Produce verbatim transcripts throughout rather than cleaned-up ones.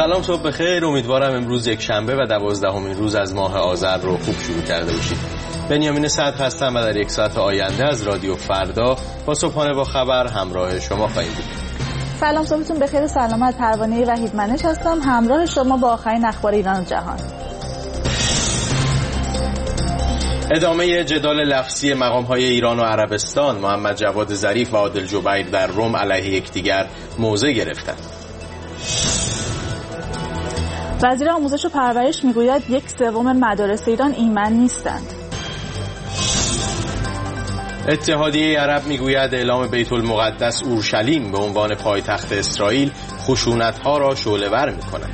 سلام، صبح بخیر. امیدوارم امروز یک شنبه و دوازدهمین روز از ماه آذر رو خوب شروع کرده باشید. بنیامین صدر هستم و در یک ساعت آینده از رادیو فردا با صبحانه با خبر همراه شما خواهیم بود. سلام، صبحتون بخیر و سلامت. پروانه وحید منش هستم همراه شما با آخرین اخبار ایران و جهان. ادامه جدال لفظی مقام‌های ایران و عربستان. محمد جواد ظریف و عادل جبیر در رم علیه یکدیگر موضع گرفتند. وزیر آموزش و پرورش میگوید یک سوم مدارس ایران ایمن نیستند. اتحادیه عرب میگوید اعلام بیت المقدس اورشلیم به عنوان پایتخت اسرائیل خشونت‌ها را شعله‌ور می‌کند.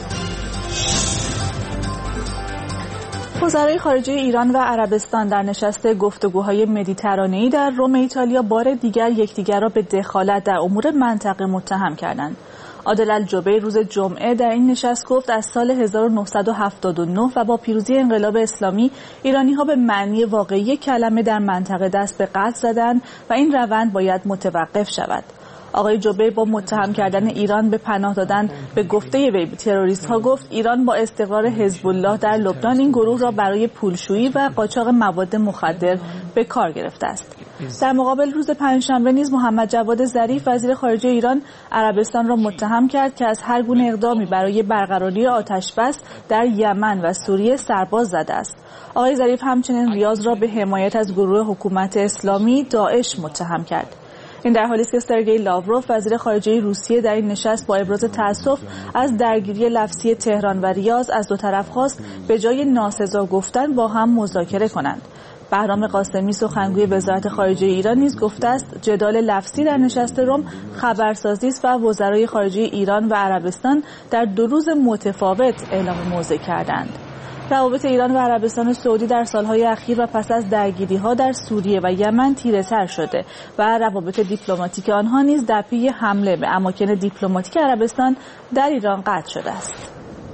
وزرای خارجه ایران و عربستان در نشست گفتگوهای مدیترانه‌ای در رم ایتالیا بار دیگر یکدیگر را به دخالت در امور منطقه متهم کردند. عادل الجبیر روز جمعه در این نشست گفت از سال هزار و نهصد و هفتاد و نه و با پیروزی انقلاب اسلامی ایرانی‌ها به معنی واقعی کلمه در منطقه دست به قتل زدند و این روند باید متوقف شود. آقای جبیر با متهم کردن ایران به پناه دادن به گفته وی تروریست ها گفت ایران با استقرار حزب الله در لبنان این گروه را برای پولشویی و قاچاق مواد مخدر به کار گرفته است. در مقابل روز پنجشنبه نیز محمد جواد ظریف وزیر خارجه ایران عربستان را متهم کرد که از هر گونه اقدامی برای برقراری آتش بس در یمن و سوریه سرباز زده است. آقای ظریف همچنین ریاض را به حمایت از گروه حکومت اسلامی داعش متهم کرد. این در حالی است که سرگئی لاوروف وزیر خارجه روسیه در این نشست با ابراز تأسف از درگیری لفظی تهران و ریاض از دو طرف خواست به جای ناسزا گفتن با هم مذاکره کنند. بهرام قاسمی سخنگوی وزارت خارجه ایران نیز گفته است جدال لفظی در نشست رم خبرسازی است و وزرای خارجه ایران و عربستان در دو روز متفاوت اعلام موضع کردند. روابط ایران و عربستان سعودی در سالهای اخیر و پس از درگیری‌ها در سوریه و یمن تیره‌تر شده و روابط دیپلماتیک آنها نیز در پی حمله به اماکن دیپلماتیک عربستان در ایران قطع شده است.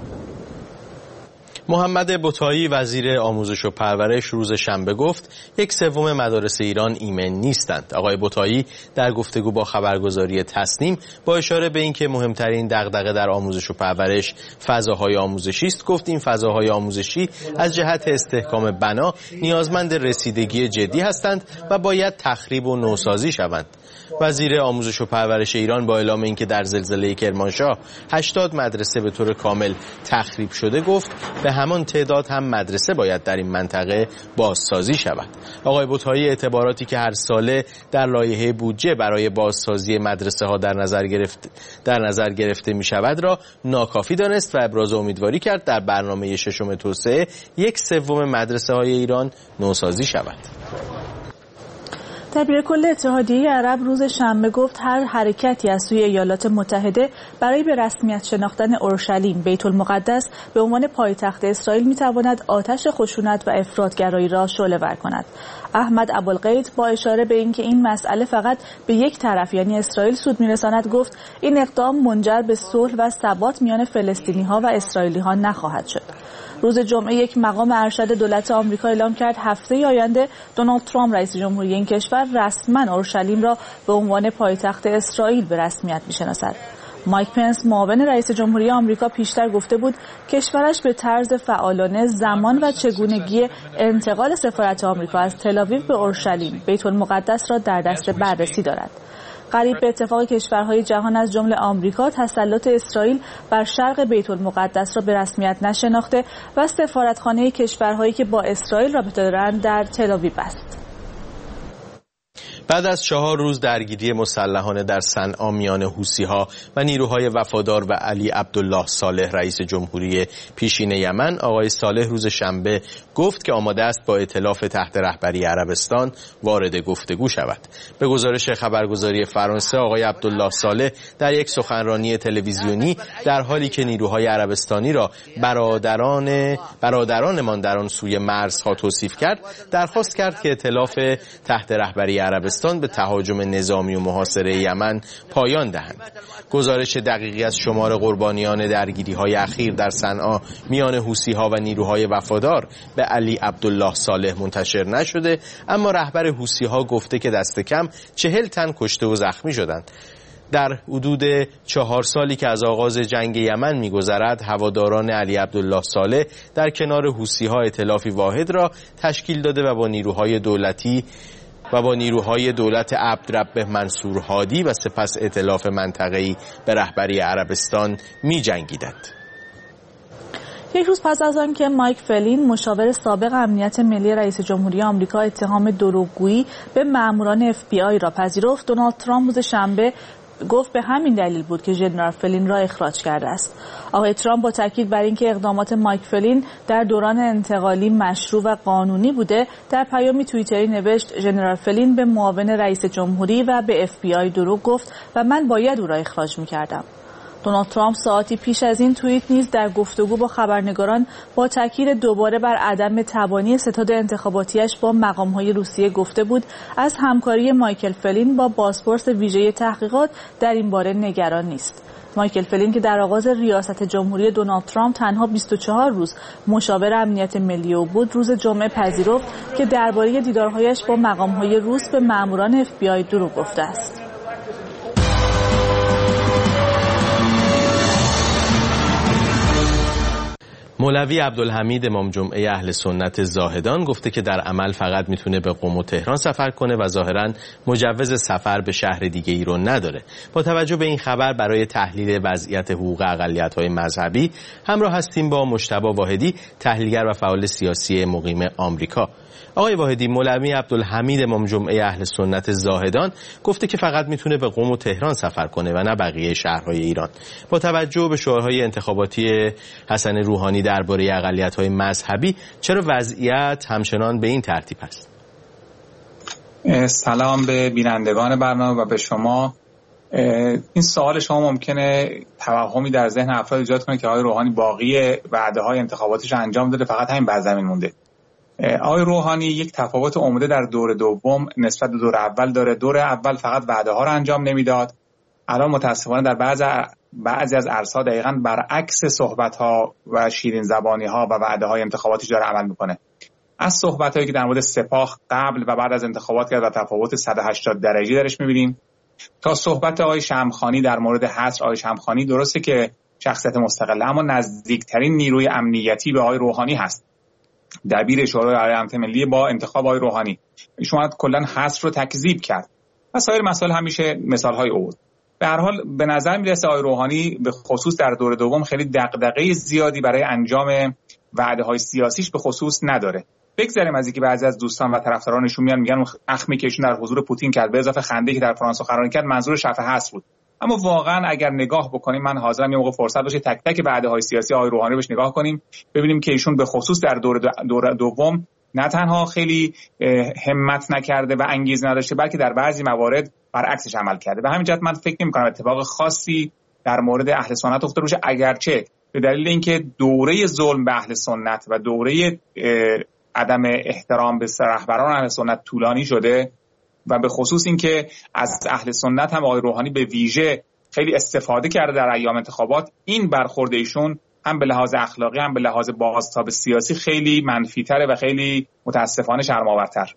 محمد بطایی وزیر آموزش و پرورش روز شنبه گفت یک سوم مدارس ایران ایمن نیستند. آقای بطایی در گفتگو با خبرگزاری تسنیم با اشاره به اینکه مهمترین دغدغه در آموزش و پرورش فضاهای آموزشی است گفت این فضاهای آموزشی از جهت استحکام بنا نیازمند رسیدگی جدی هستند و باید تخریب و نوسازی شوند. وزیر آموزش و پرورش ایران با اعلام اینکه در زلزله کرمانشاه هشتاد مدرسه به طور کامل تخریب شده گفت به همان تعداد هم مدرسه باید در این منطقه بازسازی شود. آقای بطایی اعتباراتی که هر ساله در لایحه بودجه برای بازسازی مدرسه ها در نظر گرفت در نظر گرفته می شود را ناکافی دانست و ابراز امیدواری کرد در برنامه ششم توسعه یک سوم مدرسه های ایران نوسازی شود. دبیر کل اتحادیه عرب روز شنبه گفت هر حرکتی از سوی ایالات متحده برای به رسمیت شناختن اورشلیم بیت المقدس به عنوان پایتخت اسرائیل میتواند آتش خشونت و افراطگرایی را شعله‌ور کند. احمد ابوالقید با اشاره به اینکه این مسئله فقط به یک طرف یعنی اسرائیل سود میرساند گفت این اقدام منجر به صلح و ثبات میان فلسطینی‌ها و اسرائیلی‌ها نخواهد شد. روز جمعه یک مقام ارشد دولت آمریکا اعلام کرد هفته آینده دونالد ترامپ رئیس جمهوری این کشور رسما اورشلیم را به عنوان پایتخت اسرائیل به رسمیت میشناسد. مایک پنس معاون رئیس جمهوری آمریکا پیشتر گفته بود کشورش به طرز فعالانه زمان و چگونگی انتقال سفارت آمریکا از تل‌آویو به اورشلیم بیت المقدس را در دست بررسی دارد. قریب به اتفاق کشورهای جهان از جمله آمریکا تسلط اسرائیل بر شرق بیت المقدس را به رسمیت نشناخته و سفارتخانه کشورهایی که با اسرائیل رابطه دارند در تل‌آویو است. بعد از چهار روز درگیری مسلحانه در صنعا میان حوثی‌ها و نیروهای وفادار و علی عبدالله صالح رئیس جمهوری پیشین یمن، آقای صالح روز شنبه گفت که آماده است با ائتلاف تحت رهبری عربستان وارد گفتگو شود. به گزارش خبرگزاری فرانسه، آقای عبدالله صالح در یک سخنرانی تلویزیونی در حالی که نیروهای عربستانی را برادران برادرانمان در آن سوی مرزها توصیف کرد، درخواست کرد که ائتلاف تحت رهبری عربستان به تهاجم نظامی و محاصره یمن پایان دهند. گزارش دقیقی از شمار قربانیان درگیری‌های اخیر در صنعا میان حوثی‌ها و نیروهای وفادار به علی عبدالله صالح منتشر نشده، اما رهبر حوثی‌ها گفته که دست کم چهل تن کشته و زخمی شدند. در حدود چهار سالی که از آغاز جنگ یمن می‌گذرد، هواداران علی عبدالله صالح در کنار حوثی‌ها ائتلافی واحد را تشکیل داده و با نیروهای دولتی و با نیروهای دولت عبدربه منصور هادی و سپس ائتلاف منطقه‌ای به رهبری عربستان می‌جنگیدند. یک روز پس از آن که مایک فلین مشاور سابق امنیت ملی رئیس جمهوری آمریکا اتهام دروغگویی به ماموران اف بی آی را پذیرفت، دونالد ترامپ روز شنبه گفت به همین دلیل بود که ژنرال فلین را اخراج کرده است. آقای ترامپ با تاکید بر اینکه اقدامات مایک فلین در دوران انتقالی مشروع و قانونی بوده، در پیامی توییتری نوشت ژنرال فلین به معاون رئیس جمهوری و به اف بی آی دروغ گفت و من باید او را اخراج می‌کردم. دونالد ترامپ ساعتی پیش از این توییت نیز در گفتگو با خبرنگاران با تاکید دوباره بر عدم توانی ستاد انتخاباتیش با مقام‌های روسیه گفته بود از همکاری مایکل فلین با بازپرس ویژه تحقیقات در این باره نگران نیست. مایکل فلین که در آغاز ریاست جمهوری دونالد ترامپ تنها بیست و چهار روز مشاور امنیت ملی او بود، روز جمعه پذیرفت که درباره دیدارهایش با مقام‌های روس به ماموران اف بی آی دروغ گفته است. مولوی عبدالحمید امام جمعه اهل سنت زاهدان گفته که در عمل فقط میتونه به قم و تهران سفر کنه و ظاهراً مجوز سفر به شهر دیگه ای رو نداره. با توجه به این خبر برای تحلیل وضعیت حقوق اقلیت‌های مذهبی همراه هستیم با مجتبی واحدی، تحلیلگر و فعال سیاسی مقیم آمریکا. آقای واحدی، مولوی عبدالحمید امام جمعه اهل سنت زاهدان گفته که فقط میتونه به قم و تهران سفر کنه و نه بقیه شهرهای ایران. با توجه به شعارهای انتخاباتی حسن روحانی درباره اقلیت‌های مذهبی، چرا وضعیت همچنان به این ترتیب است؟ سلام به بینندگان برنامه و به شما. این سوال شما ممکنه توهمی در ذهن افراد ایجاد کنه که آقای روحانی باقی وعده‌های انتخاباتیش انجام داده، فقط همین بر زمین مونده. آقای روحانی یک تفاوت عمده در دور دوم نسبت به دور اول داره. دور اول فقط وعده ها رو انجام نمیداد. الان متاسفانه در بعض بعضی از عرصه‌ها دقیقاً برعکس صحبت ها و شیرین زبانی ها و وعده های انتخاباتی داره عمل میکنه. از صحبت هایی که در مورد سپاه قبل و بعد از انتخابات کرد و تفاوت صد و هشتاد درجه درش میبینیم، تا صحبت آقای شمخانی در مورد حصر. آقای شمخانی درسته که شخصیت مستقله، اما نزدیکترین نیروی امنیتی به آقای روحانی هست، دبیر شورای امنیت ملی با انتخاب آقای روحانی. شما کلا حصر رو تکذیب کرد و سایر مسائل همیشه مثال‌های او. به هر حال به نظر میرسه آقای روحانی به خصوص در دور دوم خیلی دغدغه زیادی برای انجام وعده‌های سیاسیش به خصوص نداره. بگذاریم از اینکه بعضی از دوستان و طرفدارانشون میان میگن اخمی که ایشون در حضور پوتین کرد به اضافه خنده‌ای که در فرانسه سخنرانی کرد منظور شفه حصر بود. اما واقعا اگر نگاه بکنیم، من حاضرم یه موقع فرصت باشه تک تک وعده‌های سیاسی آقای روحانی بهش نگاه کنیم، ببینیم که ایشون به خصوص در دور دور دوم نه تنها خیلی همت نکرده و انگیزه نداشته، بلکه در بعضی موارد برعکسش عمل کرده. به همین جهت من فکر نمی‌کنم اتفاق خاصی در مورد اهل سنت افتاده باشه، اگرچه به دلیل اینکه دوره ظلم به اهل سنت و دوره عدم احترام به رهبران اهل سنت طولانی شده و به خصوص اینکه از اهل سنت هم آقای روحانی به ویژه خیلی استفاده کرده در ایام انتخابات، این برخورد ایشون هم به لحاظ اخلاقی هم به لحاظ بازتاب سیاسی خیلی منفی‌تره و خیلی متاسفانه شرم‌آورتر.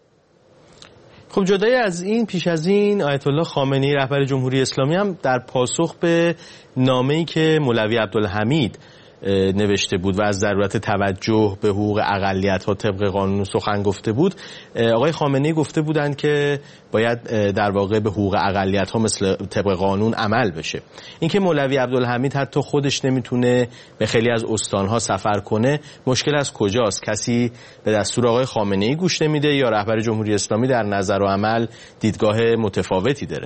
خب جدای از این، پیش از این آیت الله خامنه‌ای رهبر جمهوری اسلامی هم در پاسخ به نامه‌ای که مولوی عبدالحمید نوشته بود و از ضرورت توجه به حقوق اقلیت‌ها طبق قانون سخن گفته بود، آقای خامنه‌ای گفته بودند که باید در واقع به حقوق اقلیت‌ها مثل طبق قانون عمل بشه. اینکه مولوی عبدالحمید حتی خودش نمیتونه به خیلی از استان‌ها سفر کنه، مشکل از کجاست؟ کسی به دستور آقای خامنه‌ای گوش نمیده یا رهبر جمهوری اسلامی در نظر و عمل دیدگاه متفاوتی داره؟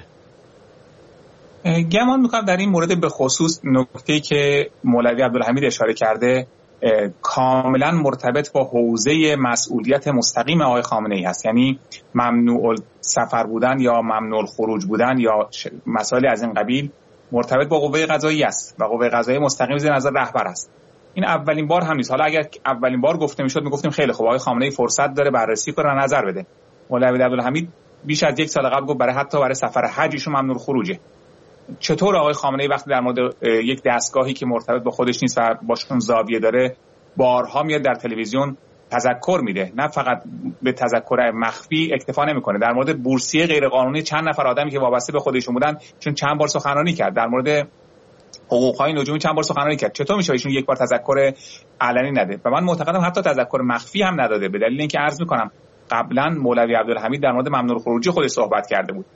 گمان میکنم در این مورد به خصوص نکته‌ای که مولوی عبدالحمید اشاره کرده کاملا مرتبط با حوزه مسئولیت مستقیم آقای خامنه‌ای هست، یعنی ممنوع سفر بودن یا ممنوع خروج بودن یا مسائل از این قبیل مرتبط با قوه قضاییه است و قوه قضاییه مستقیم زیر نظر رهبر است. این اولین بار هم نیست. حالا اگر اولین بار گفته میشد میگفتیم خیلی خوب آقای خامنه‌ای فرصت داره بررسی کنه و نظر بده. مولوی عبدالحمید بیش از یک سال قبل گفت برای حتی برای سفر حج ایشون ممنوع خروجه. چطور آقای خامنه‌ای وقتی در مورد یک دستگاهی که مرتبط با خودش نیست و باشون زاویه داره بارها میاد در تلویزیون تذکر میده، نه فقط به تذکر مخفی اکتفا نمیکنه. در مورد بورسیه غیرقانونی چند نفر آدمی که وابسته به خودشون بودن چون چند بار سخنرانی کرد، در مورد حقوق‌های نجومی چند بار سخنرانی کرد. چطور میشه ایشون یک بار تذکر علنی نده؟ و من معتقدم حتی تذکر مخفی هم نداده، به دلیل اینکه عرض میکنم قبلا مولوی عبدالحمید در مورد ممنوع الخروجی خودش صحبت کرده بود.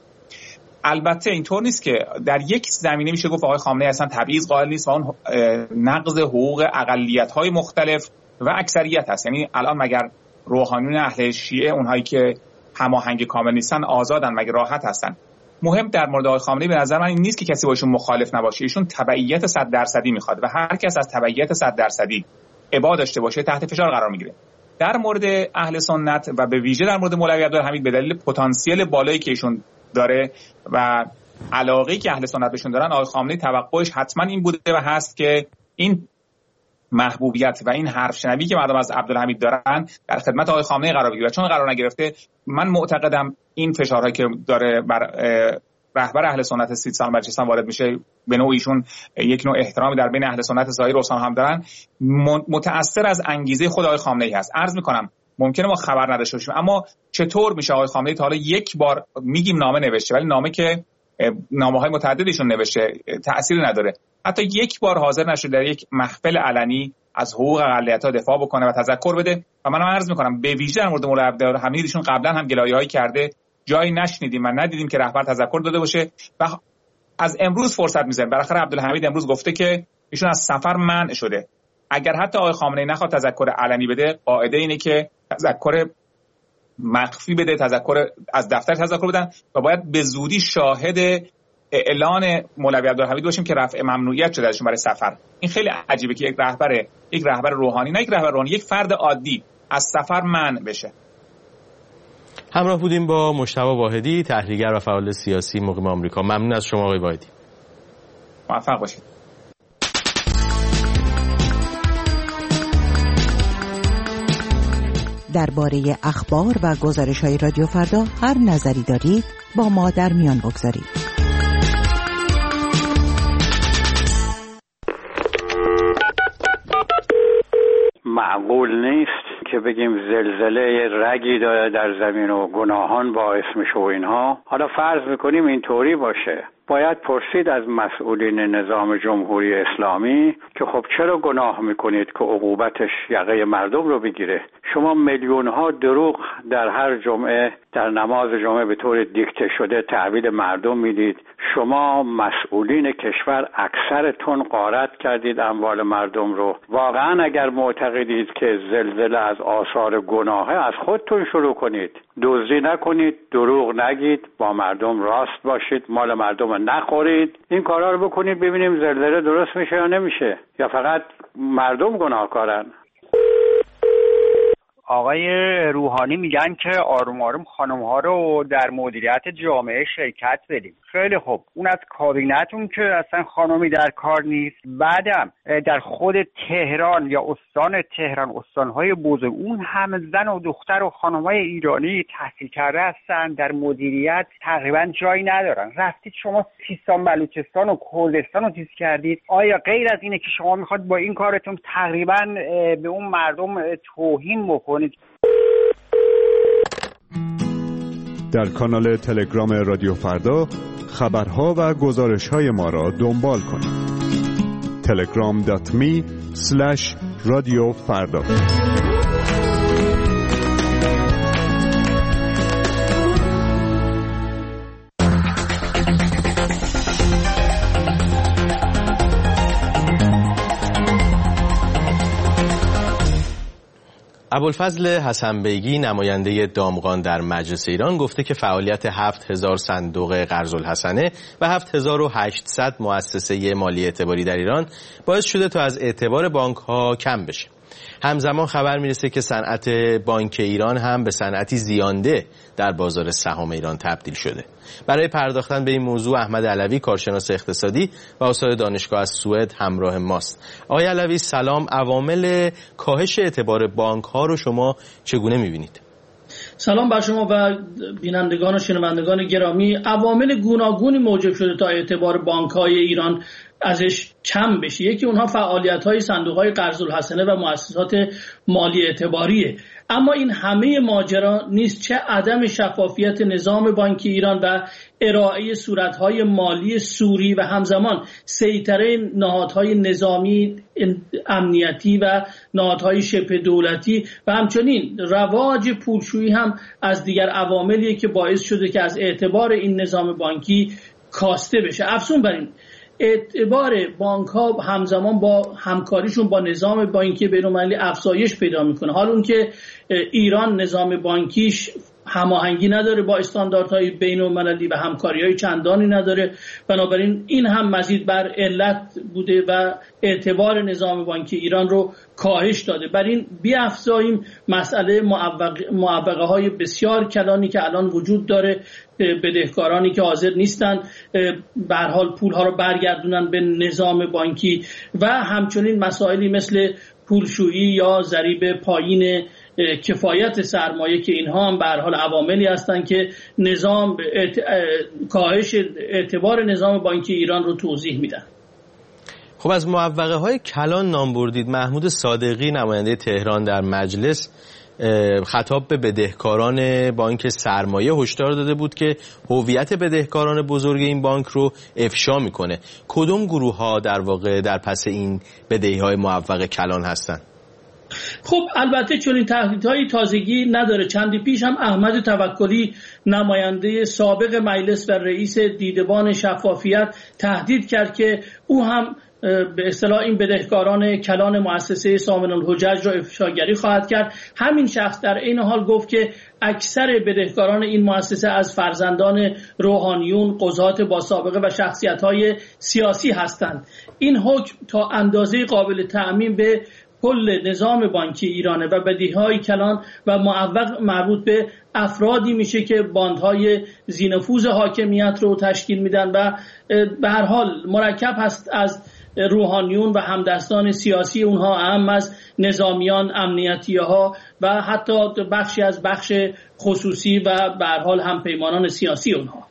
البته اینطور نیست که در یک زمینه میشه گفت آقای خامنه‌ای اصلا تبعیض قائل نیست و اون نقض حقوق اقلیت‌های مختلف و اکثریت هست. یعنی الان مگر روحانیون اهل شیعه، اونهایی که هماهنگ کامل نیستن، آزادن؟ مگر راحت هستن؟ مهم در مورد آقای خامنه‌ای به نظر من این نیست که کسی با ایشون مخالف نباشه. ایشون تبعیت صد درصدی میخواد و هر کس از تبعیت صد درصدی ابا داشته باشه تحت فشار قرار میگیره. در مورد اهل سنت و به ویژه در مورد مولوی عبدالحمید به دلیل پتانسیل بالایی که ایشون داره و علاقه‌ای که اهل سنت بهشون دارن، آقای خامنه‌ای توقعش حتما این بوده و هست که این محبوبیت و این حرف شنوی که مردم از عبدالحمید دارن در خدمت آقای خامنه‌ای قرار بگیره. چون قرار نگرفته، من معتقدم این فشارهایی که داره بر رهبر اهل سنت سی سال بلوچستان وارد میشه، به نوعی ایشون یک نوع احترامی در بین اهل سنت ظاهر و هم دارن، متأثر از انگیزه خود آقای خامنه‌ای هست. عرض میکنم ممکنه ما خبر نداشته باشیم، اما چطور میشه آقای خامنه‌ای تا حالا یک بار میگیم نامه نوشته، ولی نامه که نامه‌های متعددیشون نوشته تأثیری نداره، حتی یک بار حاضر نشده در یک محفل علنی از حقوق اقلیت‌ها دفاع بکنه و تذکر بده. و من عرض میکنم به ویژه در مورد مولوی عبدالحمید ایشون قبلا هم گلایه‌هایی کرده، جایی نشنیدیم و ندیدیم که رهبر تذکر داده باشه و از امروز فرصت می‌ذاریم. بالاخره عبدالحمید امروز گفته که ایشون از سفر منع شده. اگر حتی آقای خامنه‌ای نخواد تذکر علنی بده، قاعده اینه که تذکر مخفی بده، تذکر از دفتر تذکر بدن و باید به زودی شاهد اعلان مولوی عبدالحمید باشیم که رفع ممنوعیت شده ازشون برای سفر. این خیلی عجیبه که یک رهبر یک رهبر روحانی، نه یک رهبر روحانی، یک فرد عادی از سفر منع بشه. همراه بودیم با مجتبی واحدی، تحلیلگر و فعال سیاسی مقیم آمریکا. ممنون از شما آقای واحدی. موفق باشید. درباره اخبار و گزارش‌های رادیو فردا هر نظری دارید با ما در میان بگذارید. معقول نیست که بگیم زلزله رگی داره در زمین و گناهان باعث میشه و اینها. حالا فرض میکنیم اینطوری باشه، باید پرسید از مسئولین نظام جمهوری اسلامی که خب چرا گناه میکنید که عقوبتش یقه مردم رو بگیره؟ شما میلیون ها دروغ در هر جمعه در نماز جمعه به طور دیکته شده تحویل مردم میدید. شما مسئولین کشور اکثرتون غارت کردید اموال مردم رو. واقعا اگر معتقدید که زلزله از آثار گناهه، از خودتون شروع کنید. دزدی نکنید، دروغ نگید، با مردم راست باشید، مال مردم نخورید. این کارا رو بکنید ببینیم زلزله درست میشه یا نمیشه، یا فقط مردم گناهکارن. آقای روحانی میگن که آروم آروم خانم ها رو در مدیریت جامعه شرکت بدیم. خیلی خوب، اون از کابینتون که اصلا خانمی در کار نیست. بعدم در خود تهران یا استان تهران، استانهای بزرگ، اون هم زن و دختر و خانمای ایرانی تحصیل کرده هستن، در مدیریت تقریبا جایی ندارن. رفتید شما سیستان بلوچستان و کردستان رو چیز کردید. آیا غیر از اینه که شما میخواد با این کارتون تقریبا به اون مردم توهین بکنید؟ در کانال تلگرام رادیو فردا خبرها و گزارش‌های ما را دنبال کنید. تلگرام دات می اسلش رادیو فردا. ابوالفضل حسن بیگی، نماینده دامغان در مجلس ایران، گفته که فعالیت هفت هزار صندوق قرض الحسنه و هفت هزار و هشتصد مؤسسه مالی اعتباری در ایران باعث شده تا از اعتبار بانک‌ها کم بشه. همزمان خبر میرسه که صنعت بانک ایران هم به صنعتی زیانده در بازار سهام ایران تبدیل شده. برای پرداختن به این موضوع احمد علوی، کارشناس اقتصادی و استاد دانشگاه از سوئد، همراه ماست. آقای علوی سلام. عوامل کاهش اعتبار بانک ها رو شما چگونه میبینید؟ سلام بر شما و بینندگان و شنوندگان گرامی. عوامل گوناگونی موجب شده تا اعتبار بانک‌های ایران ازش کم بشه. یکی اونها فعالیت‌های صندوق‌های قرض الحسنه و مؤسسات مالی اعتباریه. اما این همه ماجرا نیست. چه عدم شفافیت نظام بانکی ایران و ارائه صورت‌های مالی سوری و همزمان سیطره نهادهای نظامی، امنیتی و نهادهای شبه دولتی و همچنین رواج پولشویی هم از دیگر عواملیه که باعث شده که از اعتبار این نظام بانکی کاسته بشه. افزون بر این، اعتبار بانک ها همزمان با همکاریشون با نظام بانکی بین‌المللی افزایش پیدا میکنه. حال اون که ایران نظام بانکیش هماهنگی نداره با استانداردهای بین‌المللی و همکاری‌های چندانی نداره، بنابراین این هم مزید بر علت بوده و اعتبار نظام بانکی ایران رو کاهش داده. بر این بیافزاییم مسئله معوقه های بسیار کلانی که الان وجود داره، بدهکارانی که حاضر نیستن به هر حال پولها رو برگردونن به نظام بانکی و همچنین مسائلی مثل پولشویی یا ضریب پایین کفایت سرمایه که اینها هم به هر حال عواملی هستند که نظام اعت... کاهش اعتبار نظام بانکی ایران رو توضیح میدن. خب از معوقه های کلان نام بردید. محمود صادقی نماینده تهران در مجلس خطاب به بدهکاران بانک سرمایه هشدار داده بود که هویت بدهکاران بزرگ این بانک رو افشا میکنه. کدوم گروه ها در واقع در پس این بدهی های معوقه کلان هستند؟ خب البته چون این تهدیدهای تازگی نداره. چندی پیش هم احمد توکلی نماینده سابق مجلس و رئیس دیدبان شفافیت تهدید کرد که او هم به اصطلاح این بدهکاران کلان مؤسسه سامن الحجج را افشاگری خواهد کرد. همین شخص در این حال گفت که اکثر بدهکاران این مؤسسه از فرزندان روحانیون، قضات با سابقه و شخصیت‌های سیاسی هستند. این حکم تا اندازه قابل تعمیم به کل نظام بانکی ایرانه و بدیهی‌های کلان و معوق مربوط به افرادی میشه که باندهای ذی‌نفوذ حاکمیت رو تشکیل میدن و به هر حال مرکب هست از روحانیون و همدستان سیاسی اونها، اهم از نظامیان، امنیتی‌ها و حتی بخشی از بخش خصوصی و به هر حال همپیمانان سیاسی اونها.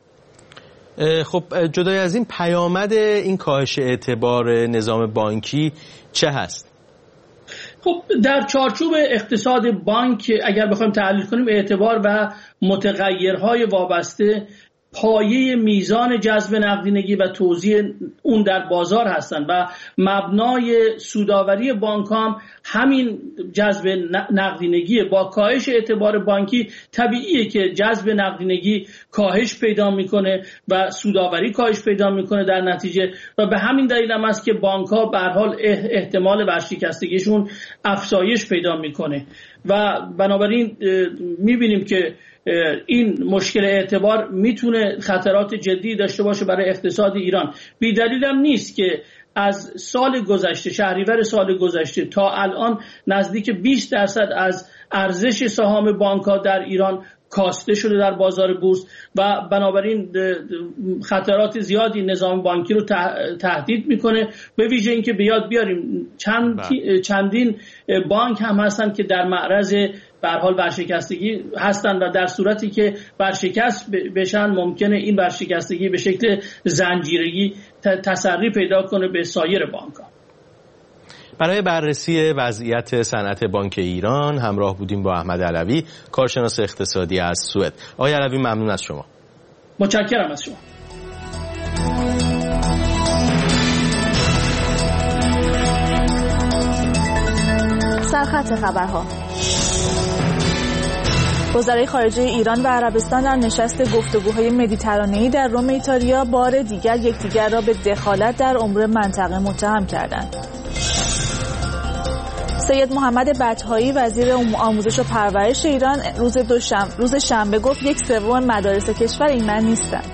خب جدای از این، پیامد این کاهش اعتبار نظام بانکی چه هست؟ خب در چارچوب اقتصاد بانک اگر بخوایم تحلیل کنیم، اعتبار و متغیرهای وابسته پایه میزان جذب نقدینگی و توزیع اون در بازار هستند و مبنای سودآوری بانک هم همین جذب نقدینگی. با کاهش اعتبار بانکی طبیعیه که جذب نقدینگی کاهش پیدا میکنه و سودآوری کاهش پیدا میکنه در نتیجه، و به همین دلیل هم است که بانک ها به هر حال احتمال ورشکستگیشون افزایش پیدا میکنه و بنابراین میبینیم که این مشکل اعتبار میتونه خطرات جدی داشته باشه برای اقتصاد ایران. بی دلیل هم نیست که از سال گذشته، شهریور سال گذشته تا الان، نزدیک بیست درصد از ارزش سهام بانک‌ها در ایران کاسته شده در بازار بورس و بنابراین خطرات زیادی نظام بانکی رو تهدید میکنه. به ویژه اینکه به یاد بیاریم چند چندین بانک هم هستن که در معرض به هر حال ورشکستگی هستند و در صورتی که ورشکست بشن ممکنه این ورشکستگی به شکل زنجیره‌ای تسری پیدا کنه به سایر بانک‌ها. برای بررسی وضعیت صنعت بانک ایران همراه بودیم با احمد علوی، کارشناس اقتصادی از سوئد. آقای علوی ممنون از شما. متشکرم از شما. سرخط خبرها. وزرای خارجه ایران و عربستان در نشست گفتگوهای مدیترانه‌ای در روم ایتالیا بار دیگر یکدیگر را به دخالت در امور منطقه متهم کردند. سید محمد بطحایی وزیر آموزش و پرورش ایران روز دوشنبه روز شنبه گفت یک سوم مدارس کشور ایمن نیستند.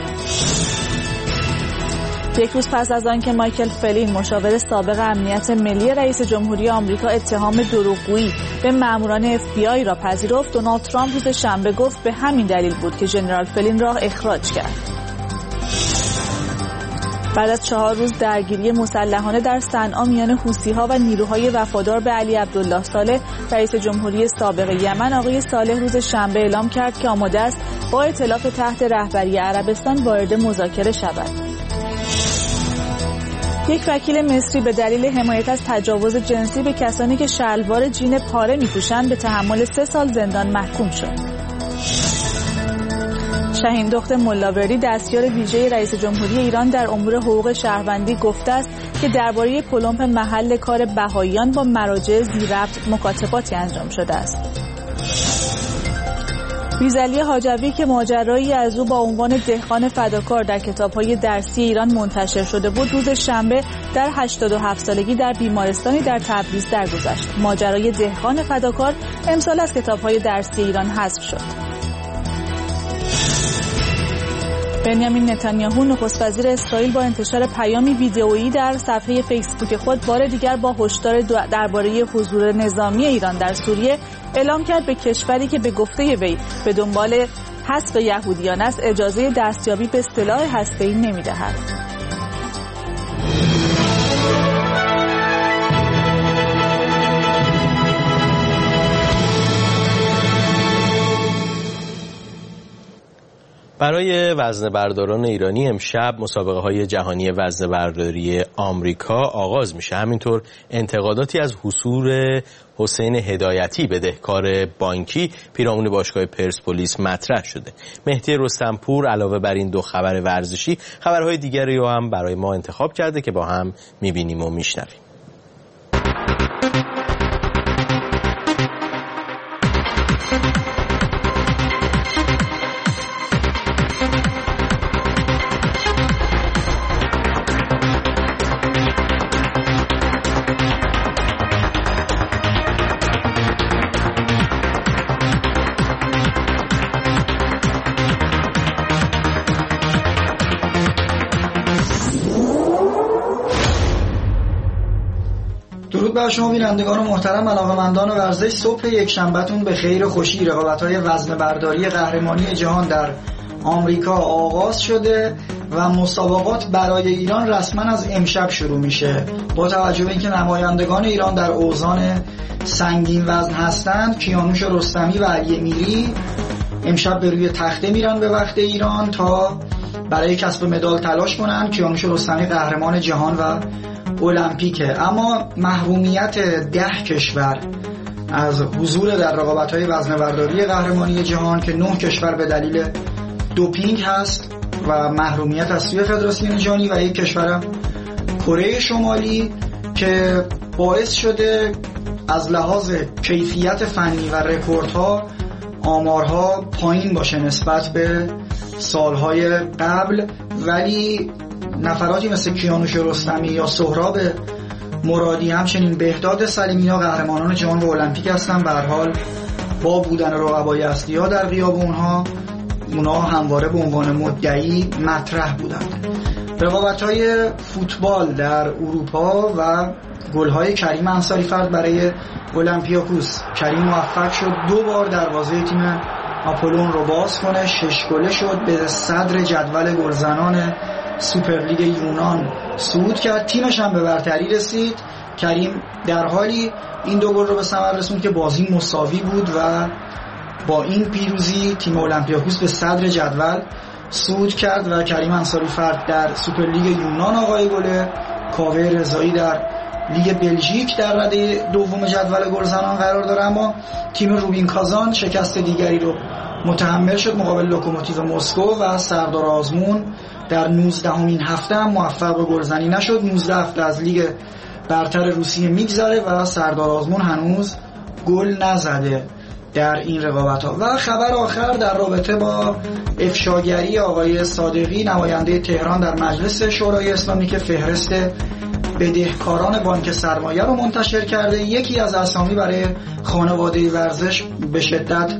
یک روز پس از آن که مایکل فلین مشاور سابق امنیت ملی رئیس جمهوری آمریکا اتهام دروغگویی به ماموران اف بی آی را پذیرفت، دونالد ترامپ روز شنبه گفت به همین دلیل بود که ژنرال فلین را اخراج کرد. بعد از چهار روز درگیری مسلحانه در صنعا میان حوثی‌ها و نیروهای وفادار به علی عبدالله صالح، رئیس جمهوری سابق یمن آقای صالح روز شنبه اعلام کرد که آماده است با ائتلاف تحت رهبری عربستان وارد مذاکره شود. یک وکیل مصری به دلیل حمایت از تجاوز جنسی به کسانی که شلوار جین پاره می‌پوشند به تحمل سه سال زندان محکوم شد. شاهین دخت ملاوردی، دستیار ویژه رئیس جمهوری ایران در امور حقوق شهروندی، گفته است که درباره پلمپ محل کار بهائیان با مراجع زیرربط مکاتباتی انجام شده است. ریزعلی حاجوی که ماجرایی از او با عنوان دهقان فداکار در کتاب‌های درسی ایران منتشر شده بود، روز شنبه در هشتاد و هفت سالگی در بیمارستانی در تبریز درگذشت. ماجرای دهقان فداکار امسال از کتاب‌های درسی ایران حذف شد. بنیامین نتانیاهو نخست وزیر اسرائیل با انتشار پیامی ویدئویی در صفحه فیسبوک خود بار دیگر با هشدار درباره حضور نظامی ایران در سوریه اعلام کرد به کشوری که به گفته وی به دنبال حذف یهودیان است اجازه دستیابی به سلاح هسته‌ای نمی‌دهد. برای وزنه‌برداران ایرانی امشب مسابقه های جهانی وزنه‌برداری آمریکا آغاز میشه. همینطور انتقاداتی از حضور حسین هدایتی بدهکار بانکی پیرامون باشگاه پرسپولیس مطرح شده. مهدی رستمپور علاوه بر این دو خبر ورزشی خبرهای دیگری رو هم برای ما انتخاب کرده که با هم میبینیم و میشنویم. بر شما بینندگان محترم، علاقه‌مندان ورزش، صبح یک شنبهتون به خیر و خوشی. رقابت‌های وزنه‌برداری قهرمانی جهان در آمریکا آغاز شده و مسابقات برای ایران رسما از امشب شروع میشه. با توجه به اینکه نمایندگان ایران در اوزان سنگین وزن هستند، کیانوش رستمی و علی میری امشب به روی تخته میرن به وقت ایران تا برای کسب مدال تلاش کنن. کیانوش رستمی قهرمان جهان و المپیکه، اما محرومیت ده کشور از حضور در رقابت‌های وزنه‌برداری قهرمانی جهان که نه کشور به دلیل دوپینگ هست و محرومیت از سوی فدراسیون جهانی و یک کشورم کره شمالی که باعث شده از لحاظ کیفیت فنی و رکوردها آمارها پایین باشه نسبت به سالهای قبل، ولی نفراتی مثل کیانوش رستمی یا سهراب مرادی، همچنین بهداد سلیمینا قهرمانان جهان و المپیک هستن. به هر حال با بودن رقبای اصلی‌ها در غیاب اونها، اونها همواره به عنوان مدعی مطرح بودند. رقابت‌های فوتبال در اروپا و گل‌های کریم انصاری فرد برای اولمپیاکوس. کریم موفق شد دو بار دروازه تیم آپولون رو باز کنه، شش گله شد، به صدر جدول گلزنان سوپرلیگ یونان صعود کرد. تیمش هم به برتری رسید. کریم در حالی این دو گل رو به ثمر رسوند که بازی مساوی بود و با این پیروزی تیم اولمپیاکوس به صدر جدول صعود کرد و کریم انصاری فرد در سوپرلیگ یونان آقای گله، کاوه رضایی در لیگ بلژیک در رده دوم جدول گلزنان قرار داره. اما تیم روبین کازان شکست دیگری رو متحمل شد مقابل لوکوموتیو مسکو و سردار آزمون در نوزدهمین هفته هم موفق به گلزنی نشد. نوزده هفته از لیگ برتر روسیه میگذره و سردار آزمون هنوز گل نزده در این رقابت‌ها. و خبر آخر در رابطه با افشاگری آقای صادقی، نماینده تهران در مجلس شورای اسلامی که فهرست بدهکاران بانک سرمایه رو منتشر کرده. یکی از اسامی برای خانواده ورزش به شدت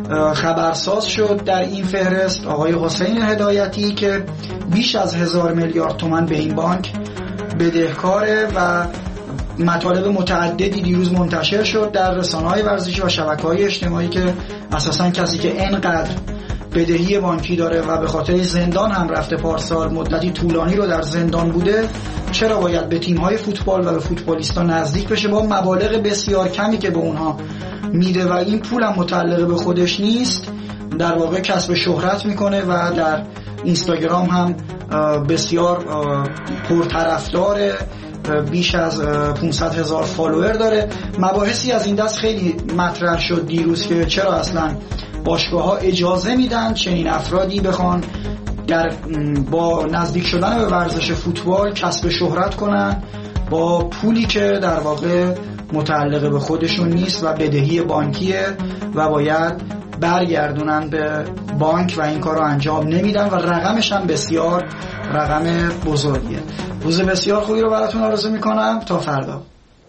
خبرساز شد در این فهرست، آقای حسین هدایتی که بیش از هزار میلیارد تومان به این بانک بدهکاره و مطالب متعددی دیروز منتشر شد در رسانه‌های ورزشی و شبکه‌های اجتماعی که اساساً کسی که اینقدر بدهی بانکی داره و به خاطر زندان هم رفته پارسال، مدتی طولانی رو در زندان بوده، چرا باید به تیم‌های فوتبال و به فوتبالیستان نزدیک بشه با مبالغ بسیار کمی که به اونها میده و این پول هم متعلق به خودش نیست، در واقع کسب شهرت میکنه و در اینستاگرام هم بسیار پرطرفدار، بیش از پانصد هزار فالوور داره. مباحثی از این دست خیلی مطرح شد دیروز که چرا اصلا باشگاه ها اجازه میدن چنین افرادی بخوان در با نزدیک شدن به ورزش فوتبال کسب شهرت کنن با پولی که در واقع متعلق به خودشون نیست و بدهی بانکیه و باید برگردونن به بانک و این کار رو انجام نمیدن و رقمش هم بسیار رقم بزرگیه. روز بسیار خوبی رو براتون آرزو میکنم، تا فردا.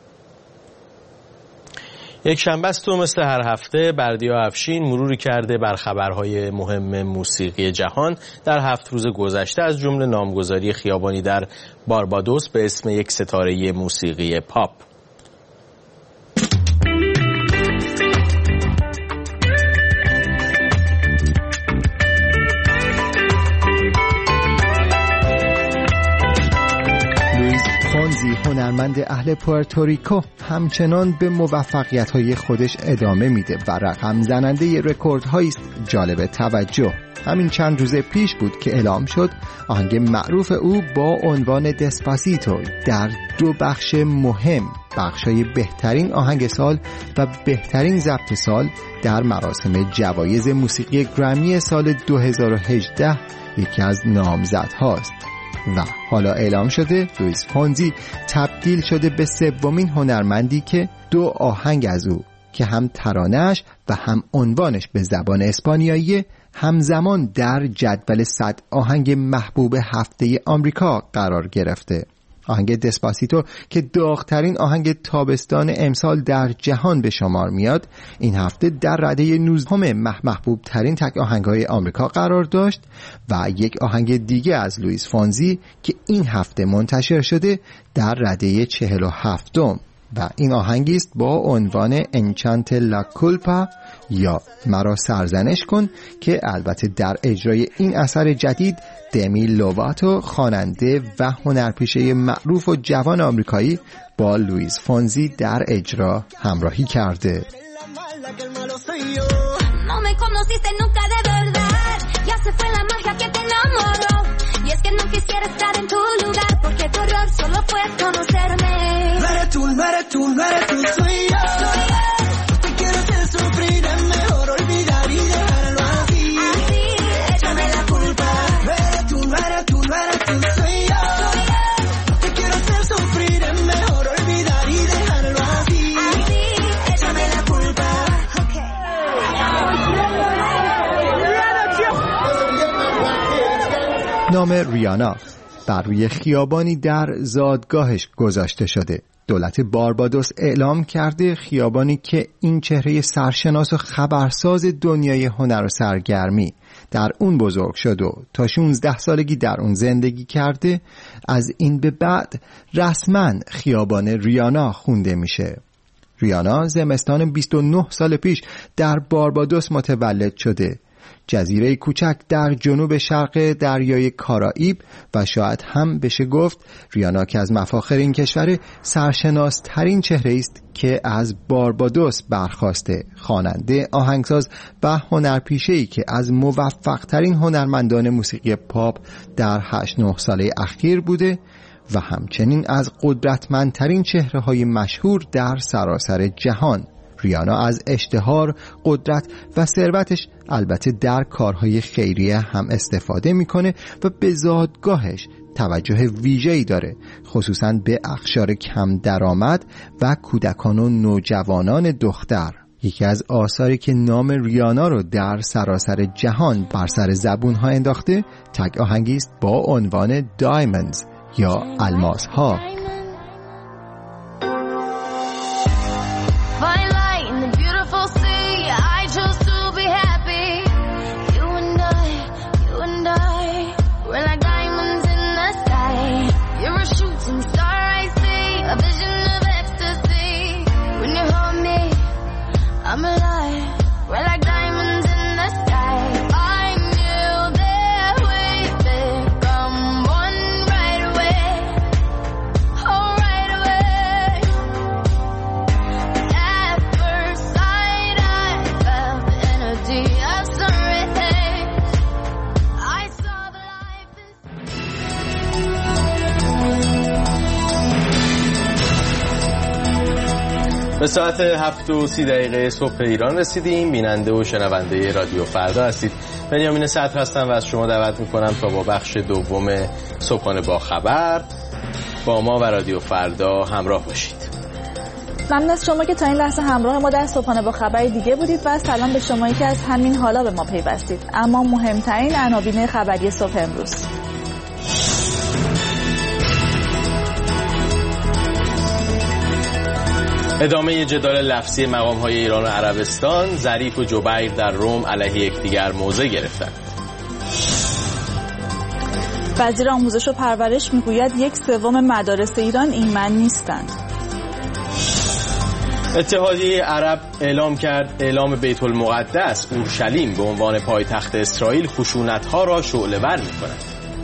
یک شنبه است و مثل هر هفته بردیا افشین مروری کرده بر خبرهای مهم موسیقی جهان در هفت روز گذشته، از جمله نامگذاری خیابانی در باربادوس به اسم یک ستاره موسیقی پاپ. فونزی هنرمند اهل پورتوریکو همچنان به موفقیت‌های خودش ادامه میده و رقم زننده رکوردهایی است جالب توجه. همین چند روز پیش بود که اعلام شد آهنگ معروف او با عنوان دسپاسیتو در دو بخش مهم، بخشای بهترین آهنگ سال و بهترین ضبط سال، در مراسم جوایز موسیقی گرمی سال دو هزار و هجده یکی از نامزدهاست. و حالا اعلام شده لوئیس فونزی تبدیل شده به سومین هنرمندی که دو آهنگ از او که هم ترانه‌اش و هم عنوانش به زبان اسپانیایی همزمان در جدول صد آهنگ محبوب هفته آمریکا قرار گرفته. آهنگ دسپاسیتو که داغ‌ترین آهنگ تابستان امسال در جهان به شمار میاد، این هفته در رده نوزدهم محبوب ترین تک آهنگ‌های آمریکا قرار داشت و یک آهنگ دیگه از لوئیس فونزی که این هفته منتشر شده در رده چهل و هفتم و این آهنگی است با عنوان انچانت لا کولپا یا مرا سرزنش کن که البته در اجرای این اثر جدید دمی لوواتو خواننده و هنرپیشه معروف و جوان آمریکایی با لوئیس فونزی در اجرا همراهی کرده. نام ریانا بر روی خیابانی در زادگاهش گذاشته شده. دولت باربادوس اعلام کرده خیابانی که این چهره سرشناس و خبرساز دنیای هنر و سرگرمی در اون بزرگ شد و تا شانزده سالگی در اون زندگی کرده، از این به بعد رسما خیابان ریانا خونده میشه. ریانا زمستان بیست و نه سال پیش در باربادوس متولد شده، جزیره کوچک در جنوب شرق دریای کارائیب، و شاید هم بشه گفت ریانا که از مفاخر این کشور سرشناس ترین چهره است که از باربادوس برخاسته. خواننده، آهنگساز و هنرپیشه‌ای که از موفق ترین هنرمندان موسیقی پاپ در هشت نه ساله اخیر بوده و همچنین از قدرتمندترین چهره‌های مشهور در سراسر جهان. ریانا از اشتهار، قدرت و ثروتش البته در کارهای خیریه هم استفاده میکنه و به زادگاهش توجه ویژه‌ای داره، خصوصاً به اقشار کم درآمد و کودکان و نوجوانان دختر. یکی از آثاری که نام ریانا رو در سراسر جهان بر سر زبون‌ها انداخته تک آهنگی است با عنوان دایموندز یا الماس‌ها. I'm alive, we're like diamonds in the sky. I به ساعت هفت و سی دقیقه صبح ایران رسیدیم. بیننده و شنونده رادیو فردا هستید. بنیامین صدر هستم و از شما دعوت میکنم تا با بخش دوم صبحانه با خبر با ما و رادیو فردا همراه باشید. ممنون از شما که تا این لحظه همراه ما در صبحانه با خبر دیگه بودید و سلام به شمایی که از همین حالا به ما پیوستید. اما مهمترین عناوین خبری صبح امروز: ادامه جدال لفظی مقام‌های ایران و عربستان. ظریف و جبیر در روم علیه یکدیگر موضع گرفتند. وزیر آموزش و پرورش میگوید یک سوم مدارس ایران ایمن نیستند. اتحادیه عرب اعلام کرد اعلام بیت المقدس اورشلیم به عنوان پایتخت اسرائیل خشونت‌ها را شعله‌ور می‌کند.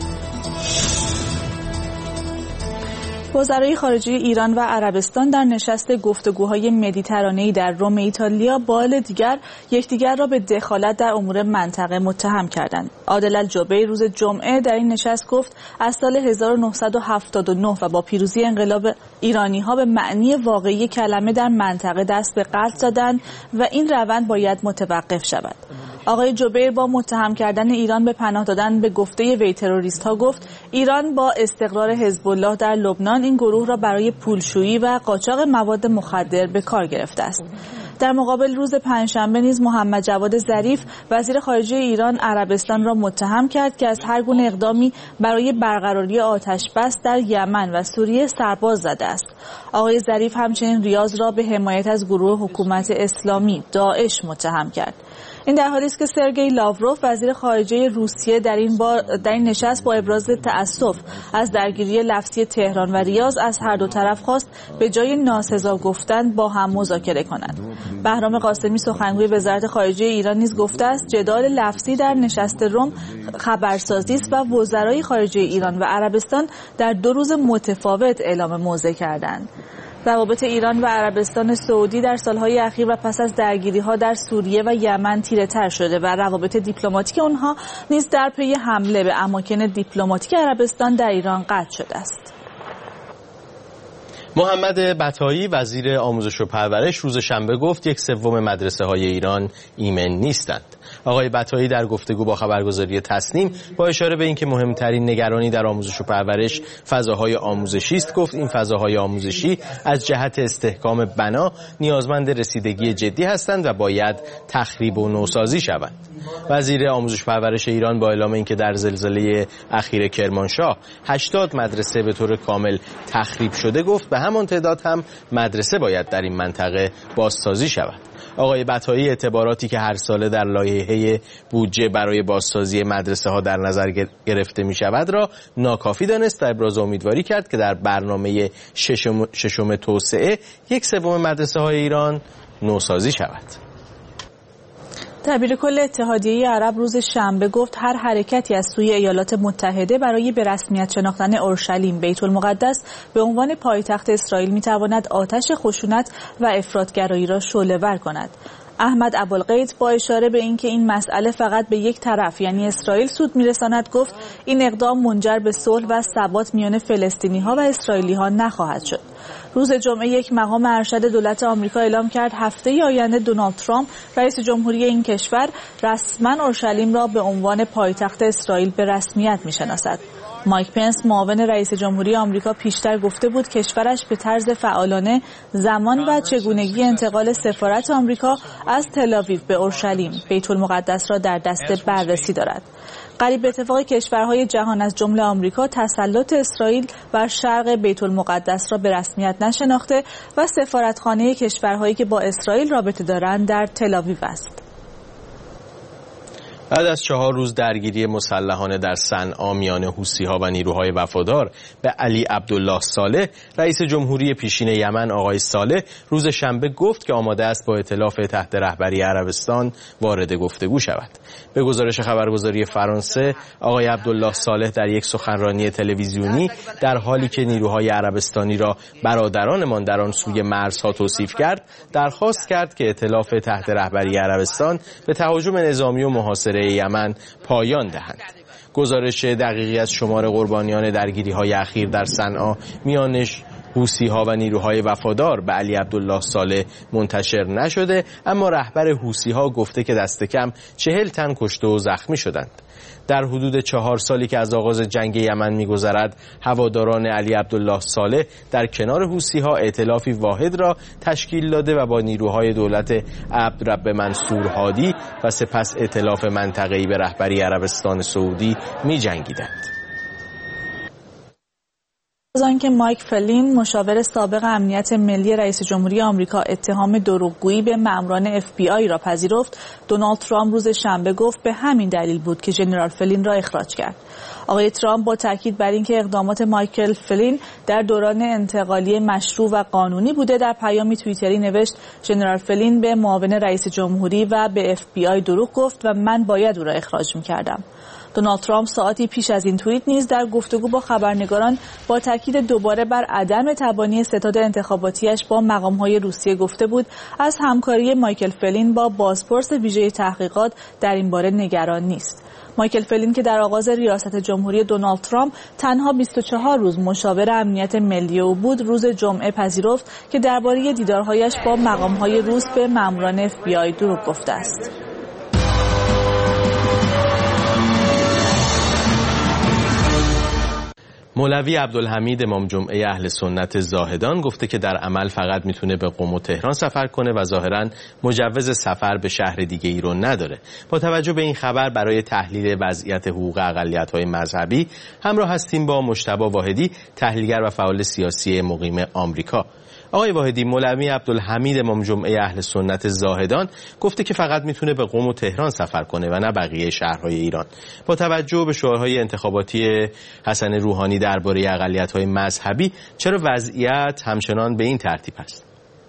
وزرای خارجه ایران و عربستان در نشست گفتگوهای مدیترانه‌ای در روم ایتالیا بار دیگر یکدیگر را به دخالت در امور منطقه متهم کردند. عادل الجبیر روز جمعه در این نشست گفت از سال هزار و نهصد و هفتاد و نه و با پیروزی انقلاب ایرانی‌ها به معنی واقعی کلمه در منطقه دست به قتل زدند و این روند باید متوقف شود. آقای جبیر با متهم کردن ایران به پناه دادن به گفته وی تروریست‌ها گفت ایران با استقرار حزب الله در لبنان این گروه را برای پولشویی و قاچاق مواد مخدر به کار گرفته است. در مقابل روز پنجشنبه نیز محمد جواد ظریف وزیر خارجه ایران عربستان را متهم کرد که از هر گونه اقدامی برای برقراری آتش بس در یمن و سوریه سرباز زده است. آقای ظریف همچنین ریاض را به حمایت از گروه حکومت اسلامی داعش متهم کرد. این در حالی است که سرگئی لاوروف وزیر خارجه روسیه در این بار در این نشست با ابراز تأسف از درگیری لفظی تهران و ریاض از هر دو طرف خواست به جای ناسزا گفتن با هم مذاکره کنند. بهرام قاسمی سخنگوی وزارت خارجه ایران نیز گفته است جدال لفظی در نشست روم خبرسازی است و وزرای خارجه ایران و عربستان در دو روز متفاوت اعلام موضع کردند. روابط ایران و عربستان سعودی در سالهای اخیر و پس از درگیری‌ها در سوریه و یمن تیره‌تر شده و روابط دیپلماتیک آنها نیز در پی حمله به اماکن دیپلماتیک عربستان در ایران قطع شده است. محمد بطایی وزیر آموزش و پرورش روز شنبه گفت یک سوم مدرسه‌های ایران ایمن نیستند. آقای بطایی در گفتگو با خبرگزاری تصنیم با اشاره به اینکه مهمترین نگرانی در آموزش و پرورش فضاهای آموزشی است گفت این فضاهای آموزشی از جهت استحکام بنا نیازمند رسیدگی جدی هستند و باید تخریب و نوسازی شوند. وزیر آموزش و پرورش ایران با اعلام اینکه در زلزله اخیر کرمانشاه هشتاد مدرسه به طور کامل تخریب شده گفت به همان تعداد هم مدرسه باید در این منطقه بازسازی شود. آقای بطایی اعتباراتی که هر ساله در لایحه بودجه برای بازسازی مدرسه ها در نظر گرفته می شود را ناکافی دانست و ابراز امیدواری کرد که در برنامه ششم, ششم توسعه یک سوم مدرسه های ایران نوسازی شود. دبیر کل اتحادیه عرب روز شنبه گفت هر حرکتی از سوی ایالات متحده برای به رسمیت شناختن اورشلیم بیت المقدس به عنوان پایتخت اسرائیل میتواند آتش خشونت و افراطگرایی را شعله‌ور کند. احمد ابوالقید با اشاره به اینکه این مسئله فقط به یک طرف یعنی اسرائیل سود میرساند گفت این اقدام منجر به صلح و ثبات میان فلسطینی‌ها و اسرائیلی‌ها نخواهد شد. روز جمعه یک مقام ارشد دولت آمریکا اعلام کرد هفته آینده دونالد ترامپ رئیس جمهوری این کشور رسما اورشلیم را به عنوان پایتخت اسرائیل به رسمیت میشناسد. مایک پنس معاون رئیس جمهوری آمریکا پیشتر گفته بود کشورش به طرز فعالانه زمان و چگونگی انتقال سفارت آمریکا از تل‌آویو به اورشلیم بیت المقدس را در دست بررسی دارد. قریب به اتفاق کشورهای جهان از جمله آمریکا تسلط اسرائیل بر شرق بیت المقدس را به رسمیت نشناخته و سفارتخانه کشورهایی که با اسرائیل رابطه دارند در تل‌آویو است. بعد از چهار روز درگیری مسلحانه در صنعا میان حوثی‌ها و نیروهای وفادار به علی عبدالله صالح، رئیس جمهوری پیشین یمن آقای صالح روز شنبه گفت که آماده است با ائتلاف تحت رهبری عربستان وارد گفتگو شود. به گزارش خبرگزاری فرانسه، آقای عبدالله صالح در یک سخنرانی تلویزیونی در حالی که نیروهای عربستانی را برادرانمان در آن سوی مرزها توصیف کرد، درخواست کرد که ائتلاف تحت رهبری عربستان به تهاجم نظامی و محاصره یمن پایان دهند. گزارش دقیقی از شمار قربانیان درگیری‌های اخیر در صنعا میان حوثی‌ها و نیروهای وفادار به علی عبدالله صالح منتشر نشده، اما رهبر حوثی‌ها گفته که دست کم چهل تن کشته و زخمی شدند. در حدود چهار سالی که از آغاز جنگ یمن می‌گذرد، هواداران علی عبدالله صالح در کنار حوثی‌ها ائتلافی واحد را تشکیل داده و با نیروهای دولت عبدرب منصور هادی و سپس ائتلاف منطقه‌ای به رهبری عربستان سعودی می‌جنگیدند. از آنکه مایک فلین مشاور سابق امنیت ملی رئیس جمهوری آمریکا اتهام دروغگویی به ماموران اف بی آی را پذیرفت، دونالد ترامپ روز شنبه گفت به همین دلیل بود که ژنرال فلین را اخراج کرد. آقای ترامپ با تاکید بر اینکه اقدامات مایکل فلین در دوران انتقالی مشروع و قانونی بوده، در پیامی توییتری نوشت ژنرال فلین به معاون رئیس جمهوری و به اف بی آی دروغ گفت و من باید او را اخراج می‌کردم. دونالد ترامپ ساعتی پیش از این توییت نیز در گفتگو با خبرنگاران با تاکید دوباره بر عدم تبانی ستاد انتخاباتیش با مقام‌های روسیه گفته بود از همکاری مایکل فلین با بازپرس ویژه تحقیقات در این باره نگران نیست. مایکل فلین که در آغاز ریاست جمهوری دونالد ترامپ تنها بیست و چهار روز مشاور امنیت ملی او بود، روز جمعه پذیرفت که درباره دیدارهایش با مقام‌های روس به ماموران اف بی آی دروغ گفته است. مولوی عبدالحمید امام جمعه اهل سنت زاهدان گفته که در عمل فقط میتونه به قم و تهران سفر کنه و ظاهراً مجوز سفر به شهر دیگه ای رو نداره. با توجه به این خبر برای تحلیل وضعیت حقوق اقلیت‌های مذهبی همراه هستیم با مجتبی واحدی، تحلیلگر و فعال سیاسی مقیم آمریکا. آقای واحدی، مولوی عبدالحمید امام جمعه اهل سنت زاهدان گفته که فقط میتونه به قم و تهران سفر کنه و نه بقیه شهرهای ایران. با توجه به شعارهای انتخاباتی حسن روحانی درباره اقلیت‌های مذهبی، چرا وضعیت همچنان به این ترتیب است؟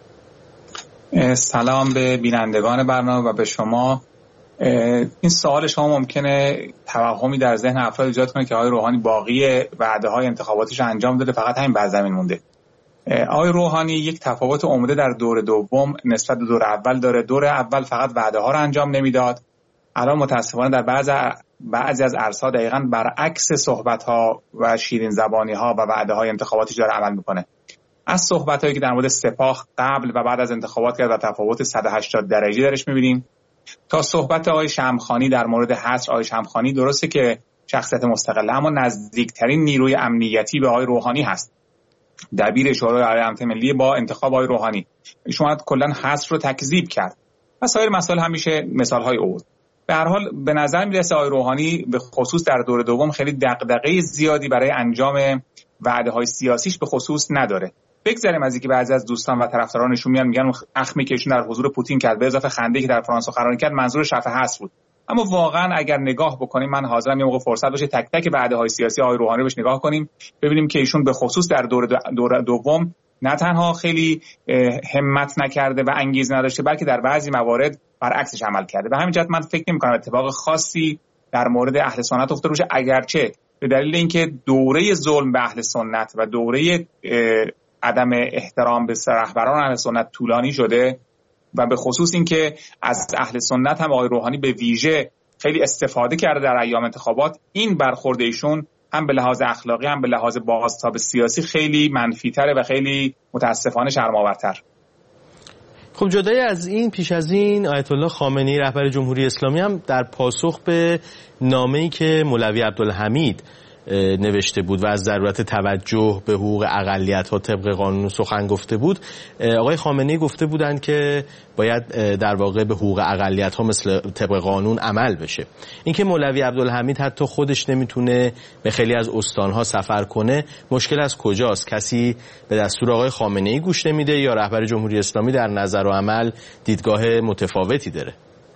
سلام به بینندگان برنامه و به شما. این سوال شما ممکنه توهمی در ذهن افراد ایجاد کنه که آقای روحانی باقی وعده‌های انتخاباتیش انجام داده، فقط همین بر زمین مونده. آقای روحانی یک تفاوت عمده در دور دوم نسبت به دور اول داره. دور اول فقط وعده ها رو انجام نمیداد، الان متاسفانه در بعض بعضی از عرصه‌ها دقیقاً برعکس صحبت ها و شیرین زبانی ها و وعده های انتخاباتی داره عمل میکنه. از صحبت هایی که در مورد سپاه قبل و بعد از انتخابات کرد و تفاوت صد و هشتاد درجه درش میبینیم، تا صحبت آقای شمخانی در مورد حصر. آقای شمخانی درسته که شخصیت مستقله، اما نزدیکترین نیروی امنیتی به آقای روحانی هست، دبیر شورای امنیت ملی با انتخاب آقای روحانی. ایشون کلا حصر رو تکذیب کرد و سایر مسائل همیشه مثال‌های اوست. به هر حال به نظر میرسه آقای روحانی به خصوص در دور دوم خیلی دغدغه زیادی برای انجام وعده‌های سیاسیش به خصوص نداره. بگذاریم از اینکه بعضی از دوستان و طرفدارانشون میان میگن اخمی که ایشون در حضور پوتین کرد به اضافه خنده‌ای که در فرانسه سخنرانی کرد منظورش رفع حصر بود. اما واقعا اگر نگاه بکنیم، من حاضرم یه موقع فرصت باشه تک تک وعده‌های سیاسی آقای روحانی بهش نگاه کنیم، ببینیم که ایشون به خصوص در دور دور دوم نه تنها خیلی همت نکرده و انگیزه نداشته، بلکه در بعضی موارد برعکسش عمل کرده. به همین جهت من فکر نمی‌کنم اتفاق خاصی در مورد اهل سنت افتاده باشه، اگرچه به دلیل اینکه دوره ظلم به اهل سنت و دوره عدم احترام به رهبران اهل سنت طولانی شده و به خصوص اینکه از اهل سنت هم آقای روحانی به ویژه خیلی استفاده کرده در ایام انتخابات، این برخورد ایشون هم به لحاظ اخلاقی هم به لحاظ بازتاب سیاسی خیلی منفی‌تره و خیلی متاسفانه شرم‌آورتر. خب جدای از این، پیش از این آیت الله خامنه‌ای رهبر جمهوری اسلامی هم در پاسخ به نامه‌ای که مولوی عبدالحمید نوشته بود و از ضرورت توجه به حقوق اقلیت‌ها طبق قانون سخن گفته بود، آقای خامنه‌ای گفته بودند که باید در واقع به حقوق اقلیت‌ها مثل طبق قانون عمل بشه. اینکه مولوی عبدالحمید حتی خودش نمیتونه به خیلی از استان‌ها سفر کنه، مشکل از کجاست؟ کسی به دستور آقای خامنه‌ای گوش نمیده یا رهبر جمهوری اسلامی در نظر و عمل دیدگاه متفاوتی داره؟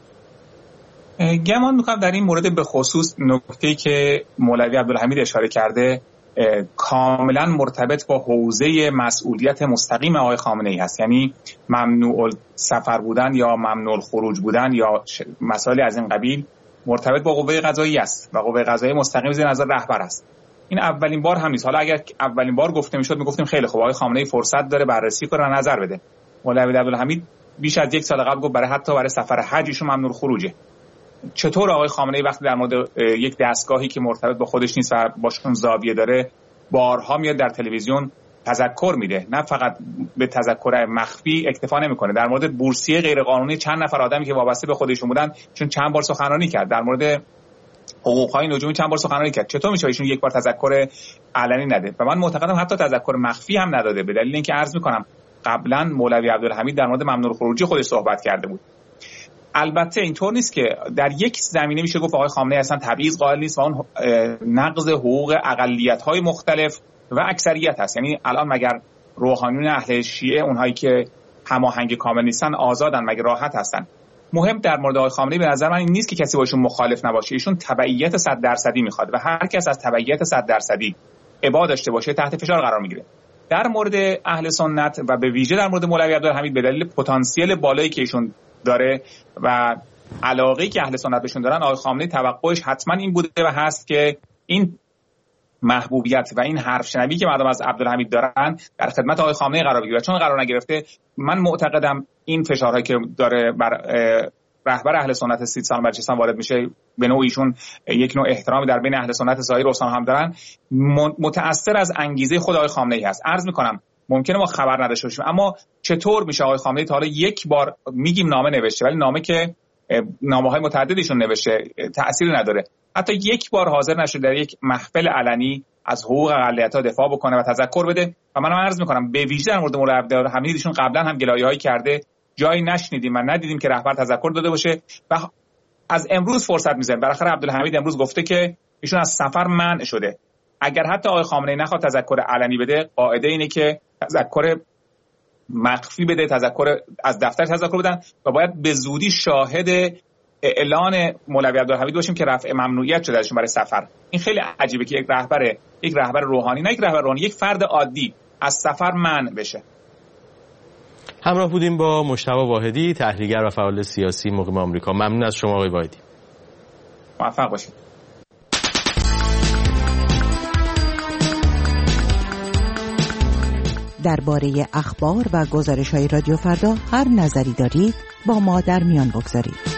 گمان میکنم در این مورد به خصوص نکته‌ای که مولوی عبدالحمید اشاره کرده کاملا مرتبط با حوزه مسئولیت مستقیم آقای خامنه‌ای هست، یعنی ممنوع سفر بودن یا ممنوع خروج بودن یا مسائل از این قبیل مرتبط با قوه قضاییه است و قوه قضاییه مستقیم زیر نظر رهبر است. این اولین بار هم نیست. حالا اگر اولین بار گفته میشد میگفتیم خیلی خوب، آقای خامنه‌ای فرصت داره بررسی کنه و نظر بده. مولوی عبدالحمید بیش از یک سال قبل گفت برای حتی برای سفر حج ایشون ممنوع خروجه. چطور آقای خامنه‌ای وقتی در مورد یک دستگاهی که مرتبط با خودش نیست و باشون زاویه داره بارها میاد در تلویزیون تذکر میده، نه فقط به تذکر مخفی اکتفا نمیکنه. در مورد بورسیه غیرقانونی چند نفر آدمی که وابسته به خودشون بودن چون چند بار سخنرانی کرد، در مورد حقوق‌های نجومی چند بار سخنرانی کرد. چطور میشه ایشون یک بار تذکر علنی نده؟ و من معتقدم حتی تذکر مخفی هم نداده، به دلیل اینکه عرض میکنم قبلا مولوی عبدالحمید در مورد ممنوع خروجی خودش صحبت کرده بود. البته اینطور نیست که در یک زمینه میشه گفت آقای خامنه‌ای اصلا تبعیض قائل نیست و اون نقض حقوق اقلیت‌های مختلف و اکثریت هست. یعنی الان مگر روحانیون اهل شیعه اونهایی که هماهنگ کامل نیستن آزادن، مگر راحت هستن؟ مهم در مورد آقای خامنه‌ای به نظر من این نیست که کسی باشون مخالف نباشه، ایشون تبعیت صد درصدی میخواد و هر کس از تبعیت صد درصدی ابا داشته باشه تحت فشار قرار میگیره. در مورد اهل سنت و به ویژه در مورد مولوی عبدالحمید به دلیل پتانسیل بالایی که ایشون داره و علاقه‌ای که اهل سنت بهشون دارن، آقای خامنه‌ای توقعش حتما این بوده و هست که این محبوبیت و این حرف شنوی که مردم از عبدالحمید دارن در خدمت آقای خامنه‌ای قرار بگیره. چون قرار نگرفته، من معتقدم این فشارهایی که داره بر رهبر اهل سنت سی سال بلوچستان وارد میشه، به نوعی ایشون یک نوع احترامی در بین اهل سنت سایر استان هم دارن، متأثر از انگیزه خود آقای خامنه‌ای هست. عرض میکنم ممکنه ما خبر نداشته باشیم، اما چطور میشه آقای خامنه‌ای تا حالا یک بار میگیم نامه نوشته، ولی نامه که نامه‌های متعددیشون نوشته تأثیری نداره، حتی یک بار حاضر نشده در یک محفل علنی از حقوق اقلیت‌ها دفاع بکنه و تذکر بده. و منم عرض میکنم به ویژه در مورد مولوی عبدالحمید ایشون قبلا هم گلایه‌هایی کرده، جایی نشنیدیم و ندیدیم که رهبر تذکر داده باشه و از امروز فرصت می‌ذاریم. بالاخره عبدالحمید امروز گفته که ایشون از سفر منع شده. اگر حتی آقای خامنه‌ای نخواد تذکر علنی بده، قاعده اینه که تذکر مخفی بده، تذکر از دفتر تذکر بدن و باید به زودی شاهد اعلان مولوی عبدالحمید باشیم که رفع ممنوعیت شده ازشون برای سفر. این خیلی عجیبه که یک رهبر یک رهبر روحانی، نه یک رهبر روحانی، یک فرد عادی از سفر منع بشه. همراه بودیم با مجتبی واحدی، تحلیلگر و فعال سیاسی مقیم آمریکا. ممنون از شما آقای واحدی. موفق باشید. درباره اخبار و گزارش‌های رادیو فردا هر نظری دارید با ما در میان بگذارید.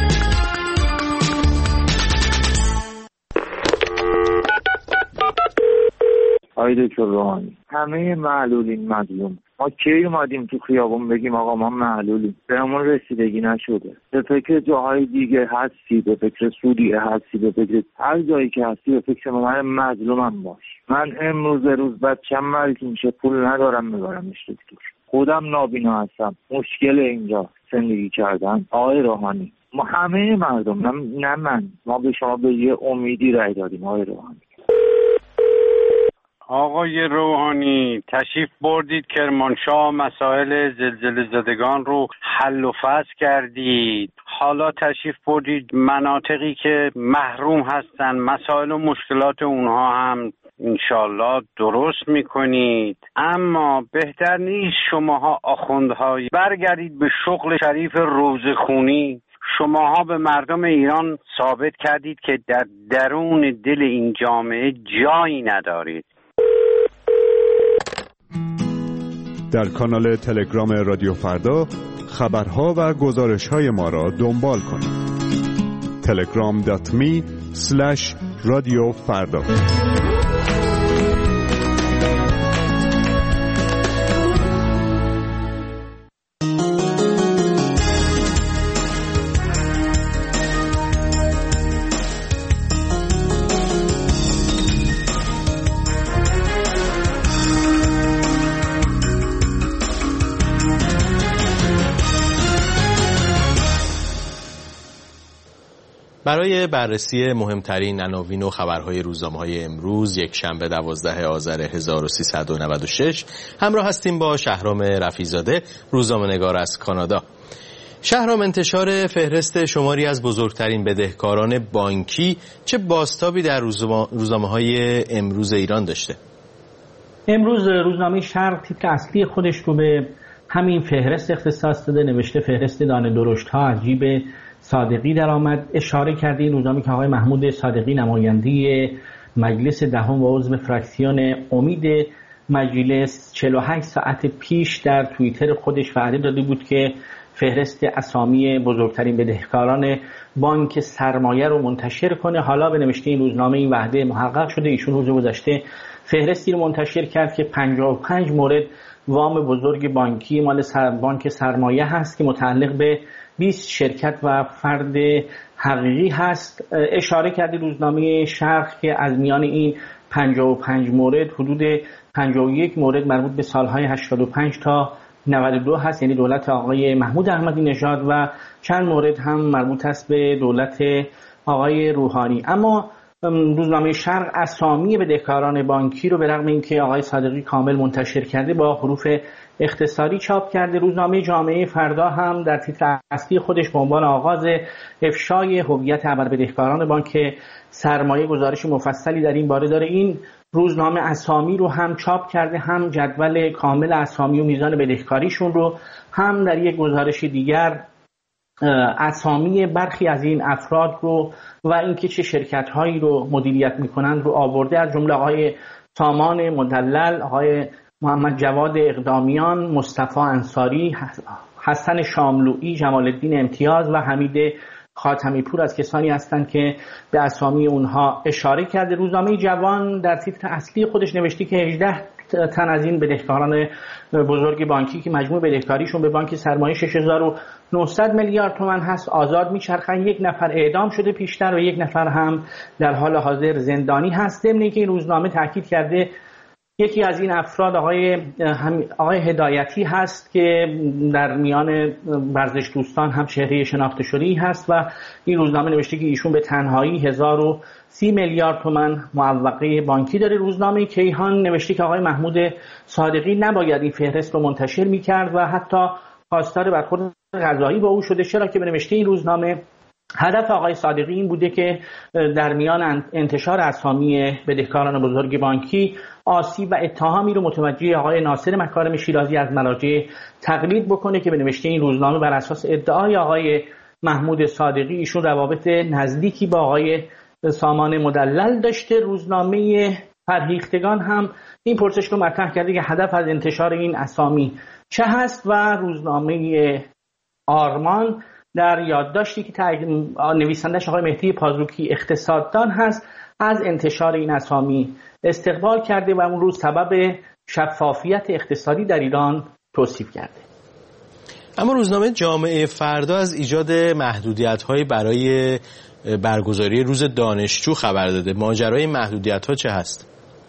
آقای دکتر روحانی، همه معلولین مظلوم. ما کی اومدیم تو خیابون بگیم آقا ما معلولیم؟ بهمون رسیدگی نشده. به فکر جاهای دیگه هستی، به فکر سوریه هستی، به فکر هر جایی که هستی به فکر من مظلومم باش. من امروز روز بچم مریض میشه، پول ندارم ببرمش دکتر. خودم نابینا هستم. مشکل اینجا زندگی کردن. آقای روحانی، ما همه مردم، نه, نه من، ما به شما به یه امیدی رای دادیم آقای روحانی. آقای روحانی، تشریف بردید کرمانشاه، مسائل زلزله زدگان رو حل و فصل کردید. حالا تشریف بردید مناطقی که محروم هستن، مسائل و مشکلات اونها هم انشالله درست میکنید. اما بهتر نیست شماها آخوندهایی برگردید به شغل شریف روزخونی؟ شماها به مردم ایران ثابت کردید که در درون دل این جامعه جایی ندارید. در کانال تلگرام رادیو فردا خبرها و گزارش‌های ما را دنبال کنید. تلگرام دات می اسلش رادیو فردا. برای بررسی مهمترین عناوین و خبرهای روزنامه‌های امروز یک شنبه دوازده آذر هزار و سیصد و نود و شش همراه هستیم با شهرام رفیع‌زاده، روزنامه‌نگار از کانادا. شهرام، انتشار فهرست شماری از بزرگترین بدهکاران بانکی چه بازتابی در روزنامه‌های امروز ایران داشته؟ امروز روزنامه شرق تیتر اصلی خودش رو به همین فهرست اختصاص داده، نوشته فهرست دانه درشت‌ها عجیب صادقی در آمد. اشاره کرده این روزنامه که آقای محمود صادقی نماینده مجلس دهم و عضو فراکسیون امید مجلس چهل و هشت ساعت پیش در توییتر خودش وعده داده بود که فهرست اسامی بزرگترین بدهکاران بانک سرمایه رو منتشر کنه. حالا به نوشته این روزنامه این وعده محقق شده. ایشون روز گذشته فهرستی رو منتشر کرد که پنجاه و پنج مورد وام بزرگ بانکی مال سر بانک سرمایه هست که متعلق به بیست شرکت و فرد حقیقی هست. اشاره کردی روزنامه شرق که از میان این پنجاه و پنج مورد حدود پنجاه و یک مورد مربوط به سالهای هشتاد و پنج تا نود و دو هست، یعنی دولت آقای محمود احمدی نژاد، و چند مورد هم مربوط است به دولت آقای روحانی. اما روزنامه شرق اسامی بدهکاران بانکی رو به رغم اینکه آقای صادقی کامل منتشر کرده با حروف اختصاری چاپ کرده. روزنامه جامعه فردا هم در تیتر اصلی خودش به عنوان آغاز افشای هویت ابربدهکاران بانک سرمایه گزارش مفصلی در این باره داره. این روزنامه اسامی رو هم چاپ کرده، هم جدول کامل اسامی و میزان بدهکاریشون رو، هم در یک گزارش دیگر اسامی برخی از این افراد رو و اینکه چه شرکت‌هایی رو مدیریت می‌کنند رو آورده، از جمله آقای سامان مدلل، آقای محمد جواد اقدامیان، مصطفی انصاری، حسن شاملویی، جمال الدین امتیاز و حمید خاتمی پور از کسانی هستند که به اسامی اونها اشاره کرده. روزنامه جوان در تیتر اصلی خودش نوشته که هجده تن از این بدهکاران بزرگ بانکی که مجموع بدهکاریشون به بانک سرمایه شش هزار و نهصد میلیارد تومان هست آزاد میچرخن. یک نفر اعدام شده پیشتر و یک نفر هم در حال حاضر زندانی هست. ضمن اینکه این روزنامه تاکید کرده یکی از این افراد آقای آقای هدایتی هست که در میان ورزش دوستان هم چهره شناخته شده‌ای هست و این روزنامه نوشته که ایشون به تنهایی هزار و سی میلیارد تومان معوقه بانکی داره. روزنامه کیهان نوشته که آقای محمود صادقی نباید این فهرست رو منتشر می‌کرد و حتی خواستار برخورد قضایی با او شده، چرا که به نوشته این روزنامه هدف آقای صادقی این بوده که در میان انتشار اسامی بدهکاران بزرگ بانکی آسیب و اتهامی رو متوجه آقای ناصر مکارم شیرازی از مراجع تقلید بکنه که به نوشته این روزنامه بر اساس ادعای آقای محمود صادقی ایشون روابط نزدیکی با آقای سامان مدلل داشته. روزنامه فرهیختگان هم این پرسش رو مطرح کرده که هدف از انتشار این اسامی چه هست و روزنامه آرمان در یادداشتی که نویسندش آقای مهدی پازروکی اقتصاددان هست از انتشار این اسامی استقبال کرده و اون روز سبب شفافیت اقتصادی در ایران توصیف کرده. اما روزنامه جامعه فردا از ایجاد محدودیت‌های برای برگزاری روز دانشجو خبر داده. ماجرای محدودیت‌ها چه هست؟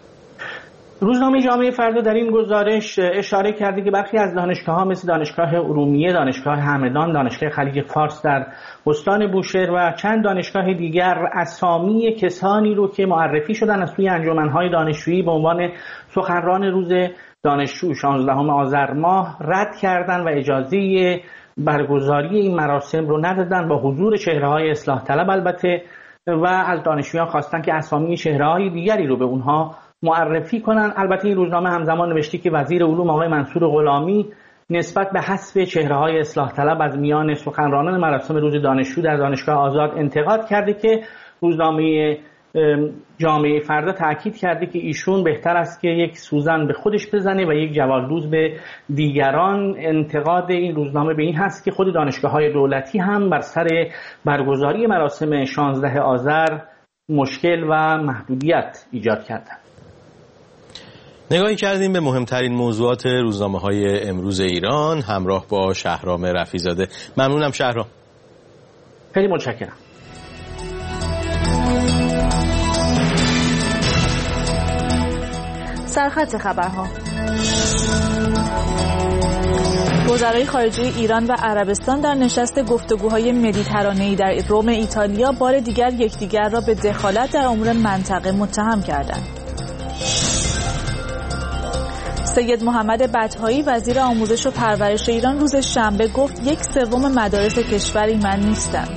روزنامه جامعه فردا در این گزارش اشاره کرده که برخی از دانشگاه‌ها مثل دانشگاه ارومیه، دانشگاه همدان، دانشگاه خلیج فارس در استان بوشهر و چند دانشگاه دیگر اسامی کسانی رو که معرفی شدن از سوی انجمن‌های دانشجویی به عنوان سخنران روز دانشجو شانزدهم آذر ماه رد کردن و اجازه برگزاری این مراسم رو ندادن با حضور چهره‌های اصلاح طلب البته، و از دانشجویان خواستن که اسامی چهره‌های دیگری رو به اونها معرفی کنن. البته این روزنامه همزمان نوشته که وزیر علوم آقای منصور غلامی نسبت به حذف چهره‌های اصلاح طلب از میان سخنرانان مراسم روز دانشجو در دانشگاه آزاد انتقاد کرده که روزنامه جامعه فردا تاکید کرده که ایشون بهتر است که یک سوزن به خودش بزنه و یک جوالدوز به دیگران. انتقاد این روزنامه به این هست که خود دانشگاه‌های دولتی هم بر سر برگزاری مراسم شانزده آذر مشکل و محدودیت ایجاد کردند. نگاهی کردیم به مهمترین موضوعات روزنامه‌های امروز ایران همراه با شهرام رفیزاده. ممنونم شهرام. خیلی متشکرم. سرخط خبرها. وزرای خارجه ایران و عربستان در نشست گفتگوهای مدیترانه‌ای در روم ایتالیا بار دیگر یکدیگر را به دخالت در امور منطقه متهم کردند. سید محمد بطحایی وزیر آموزش و پرورش ایران روز شنبه گفت یک سوم مدارس کشور ایمن نیستند.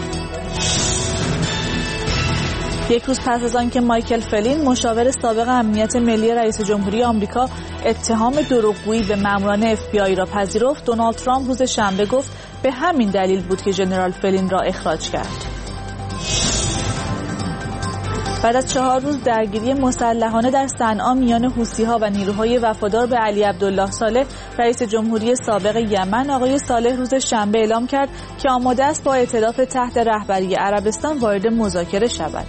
یک روز پس از آن که مایکل فلین مشاور سابق امنیت ملی رئیس جمهوری آمریکا اتهام دروغگویی به ماموران اف بی آی را پذیرفت، دونالد ترامپ روز شنبه گفت به همین دلیل بود که ژنرال فلین را اخراج کرد. بعد از چهار روز درگیری مسلحانه در صنعا میان حوثی‌ها و نیروهای وفادار به علی عبدالله صالح، رئیس جمهوری سابق یمن آقای صالح روز شنبه اعلام کرد که آماده است با ائتلاف تحت رهبری عربستان وارد مذاکره شود.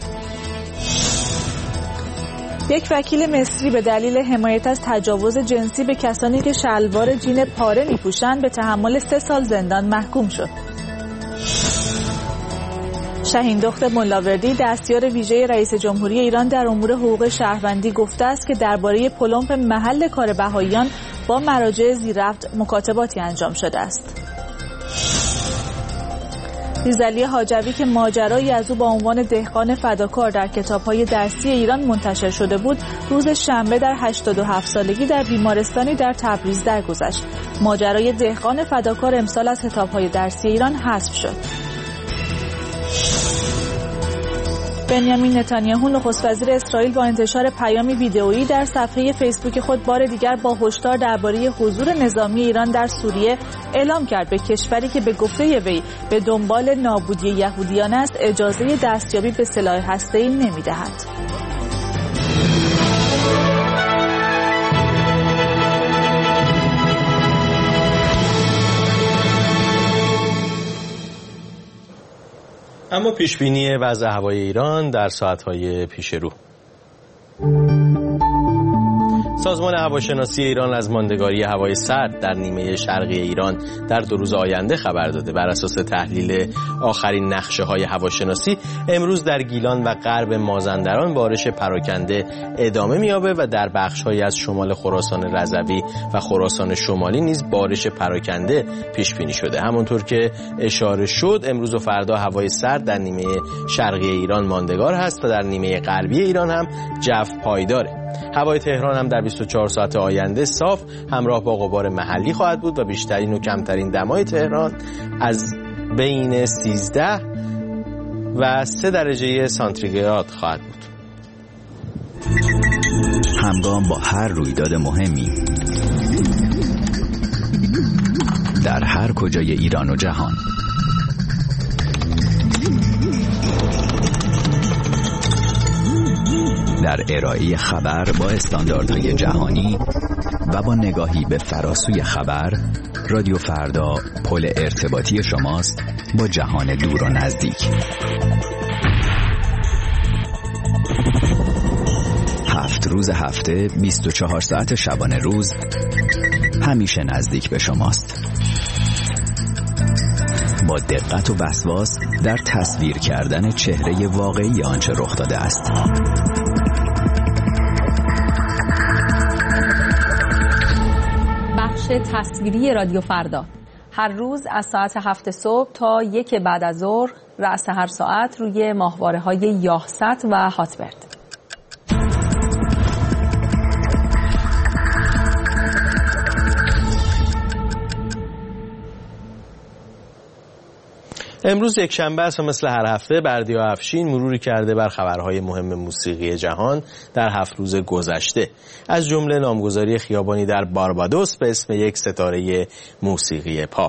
یک وکیل مصری به دلیل حمایت از تجاوز جنسی به کسانی که شلوار جین پاره می‌پوشند به تحمل سه سال زندان محکوم شد. شاهین دخت ملاوردی، دستیار ویژه رئیس جمهوری ایران در امور حقوق شهروندی، گفته است که درباره پلمپ محل کار بهائیان با مراجع زیرربط مکاتباتی انجام شده است. ریزعلی حاجوی که ماجرایی از او با عنوان دهقان فداکار در کتاب‌های درسی ایران منتشر شده بود، روز شنبه در هشتاد و هفت سالگی در بیمارستانی در تبریز درگذشت. ماجرای دهقان فداکار امسال از کتاب‌های درسی ایران حذف شد. بنیامین نتانیاهو نخست وزیر اسرائیل با انتشار پیامی ویدئویی در صفحه فیسبوک خود بار دیگر با هشدار درباره حضور نظامی ایران در سوریه اعلام کرد به کشوری که به گفته وی به دنبال نابودی یهودیان است اجازه دستیابی به سلاح هسته‌ای نمی‌دهد. اما پیشبینی وضع هوای ایران در ساعت‌های پیش رو. سازمان هواشناسی ایران از ماندگاری هوای سرد در نیمه شرقی ایران در دو روز آینده خبر داده. بر اساس تحلیل آخرین نقشه‌های هواشناسی، امروز در گیلان و غرب مازندران بارش پراکنده ادامه می‌یابد و در بخش‌هایی از شمال خراسان رضوی و خراسان شمالی نیز بارش پراکنده پیش بینی شده. همونطور که اشاره شد، امروز و فردا هوای سرد در نیمه شرقی ایران ماندگار هست و در نیمه غربی ایران هم جو پایداره. هوای تهران هم در بیست و چهار ساعت آینده صاف همراه با غبار محلی خواهد بود و بیشترین و کمترین دمای تهران از بین سیزده و سه درجه سانتیگراد خواهد بود. همگام با هر رویداد مهمی در هر کجای ایران و جهان، در ارائه خبر با استانداردهای جهانی و با نگاهی به فراسوی خبر، رادیو فردا پل ارتباطی شماست با جهان دور و نزدیک. هفت روز هفته، بیست و چهار ساعت شبانه روز، همیشه نزدیک به شماست. با دقت و وسواس در تصویر کردن چهره واقعی آنچه رخ داده است. بخش تصویری رادیو فردا هر روز از ساعت هفت صبح تا یک بعد از ظهر، رأس هر ساعت روی ماهواره‌های یاهست و هاتبرد. امروز یک شنبه است و مثل هر هفته بردیا افشین مروری کرده بر خبرهای مهم موسیقی جهان در هفت روز گذشته، از جمله نامگذاری خیابانی در باربادوس به اسم یک ستاره موسیقی پاپ.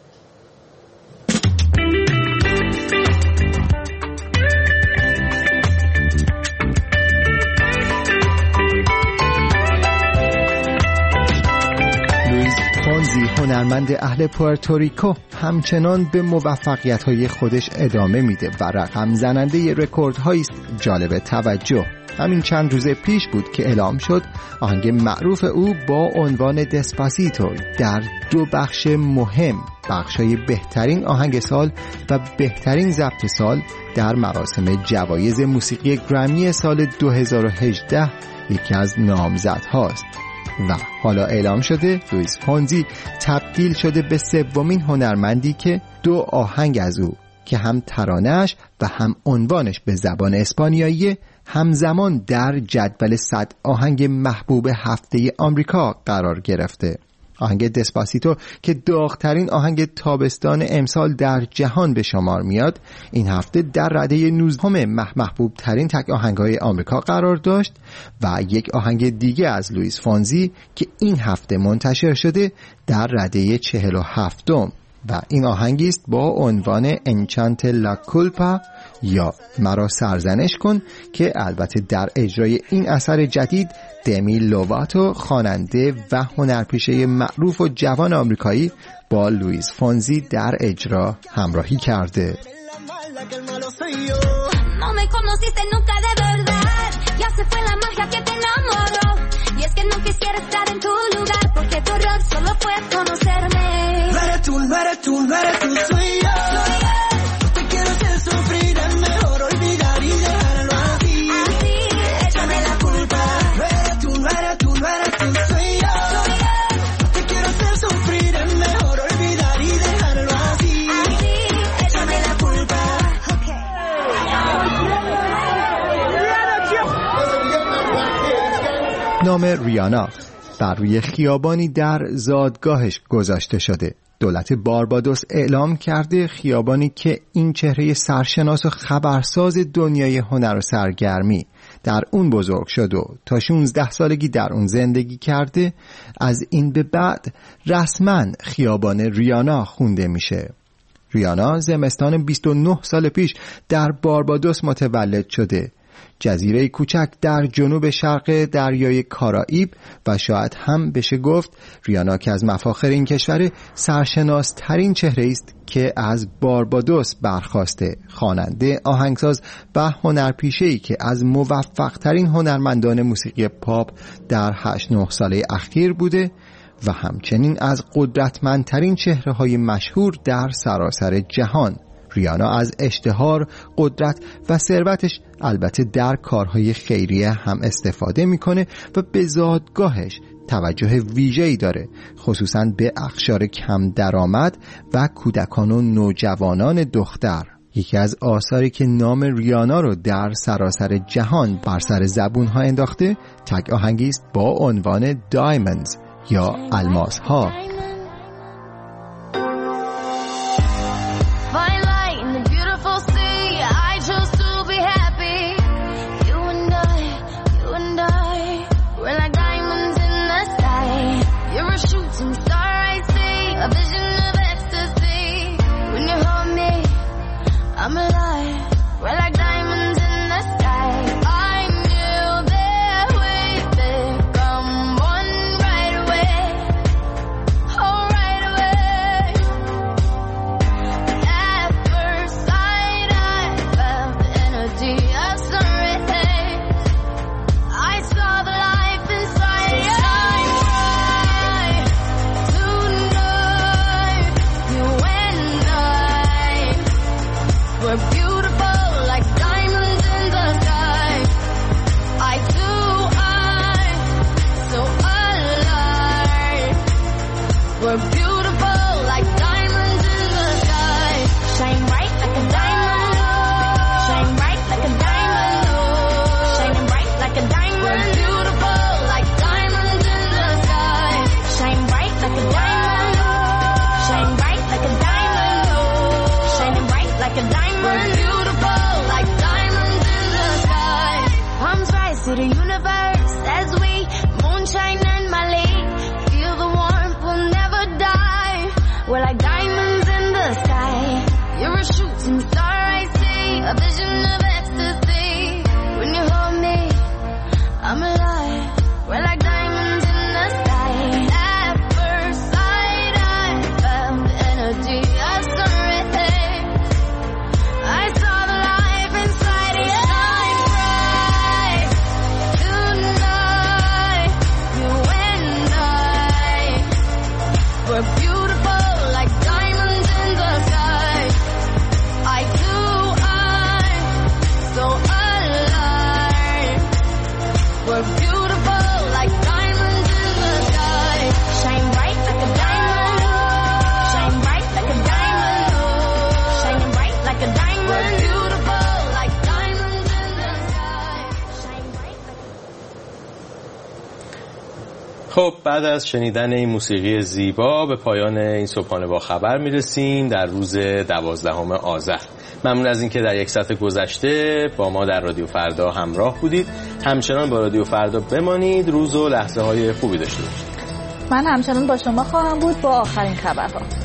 فونزی، هنرمند اهل پورتوریکو، همچنان به موفقیت‌های خودش ادامه میده و رقم زننده رکوردهایی است جالب توجه. همین چند روز پیش بود که اعلام شد آهنگ معروف او با عنوان دسپاسیتو در دو بخش مهم، بخشای بهترین آهنگ سال و بهترین ضبط سال، در مراسم جوایز موسیقی گرمی سال دو هزار و هجده یکی از نامزدهاست. و حالا اعلام شده لوئیس فونزی تبدیل شده به سومین هنرمندی که دو آهنگ از او که هم ترانه‌اش و هم عنوانش به زبان اسپانیایی همزمان در جدول صد آهنگ محبوب هفته آمریکا قرار گرفته. آهنگ دسپاسیتو که داغ‌ترین آهنگ تابستان امسال در جهان به شمار میاد، این هفته در رده نوزدهم محبوب ترین تک آهنگ‌های آمریکا قرار داشت و یک آهنگ دیگه از لوئیس فونزی که این هفته منتشر شده در رده چهل و هفتم. و این آهنگی است با عنوان انچانت لا کولپا یا مرا سرزنش کن که البته در اجرای این اثر جدید دمی لوواتو خواننده و هنرپیشه معروف و جوان آمریکایی با لوئیس فونزی در اجرا همراهی کرده. نام ریانا بر روی خیابانی در زادگاهش گذاشته شده. دولت باربادوس اعلام کرده خیابانی که این چهره سرشناس و خبرساز دنیای هنر و سرگرمی در اون بزرگ شد و تا شانزده سالگی در اون زندگی کرده، از این به بعد رسما خیابان ریانا خونده میشه. ریانا زمستان بیست و نه سال پیش در باربادوس متولد شده، جزیره کوچک در جنوب شرق دریای کارائیب، و شاید هم بشه گفت ریانا که از مفاخر این کشور سرشناس ترین چهره است که از باربادوس برخاسته. خواننده، آهنگساز و هنرپیشه‌ای که از موفق ترین هنرمندان موسیقی پاپ در هشت نه ساله اخیر بوده و همچنین از قدرتمندترین چهره‌های مشهور در سراسر جهان. ریانا از اشتهار، قدرت و ثروتش البته در کارهای خیریه هم استفاده میکنه و به زادگاهش توجه ویژه‌ای داره، خصوصاً به اقشار کم درآمد و کودکان و نوجوانان دختر. یکی از آثاری که نام ریانا رو در سراسر جهان بر سر زبونها انداخته تک آهنگی است با عنوان دایموندز یا الماس ها. خب بعد از شنیدن این موسیقی زیبا به پایان این صبحانه با خبر میرسیم در روز دوازدهم آذر. ممنون از اینکه در یک ساعت گذشته با ما در رادیو فردا همراه بودید. همچنان با رادیو فردا بمانید. روز و لحظه های خوبی داشته باشید. من همچنان با شما خواهم بود با آخرین خبرها.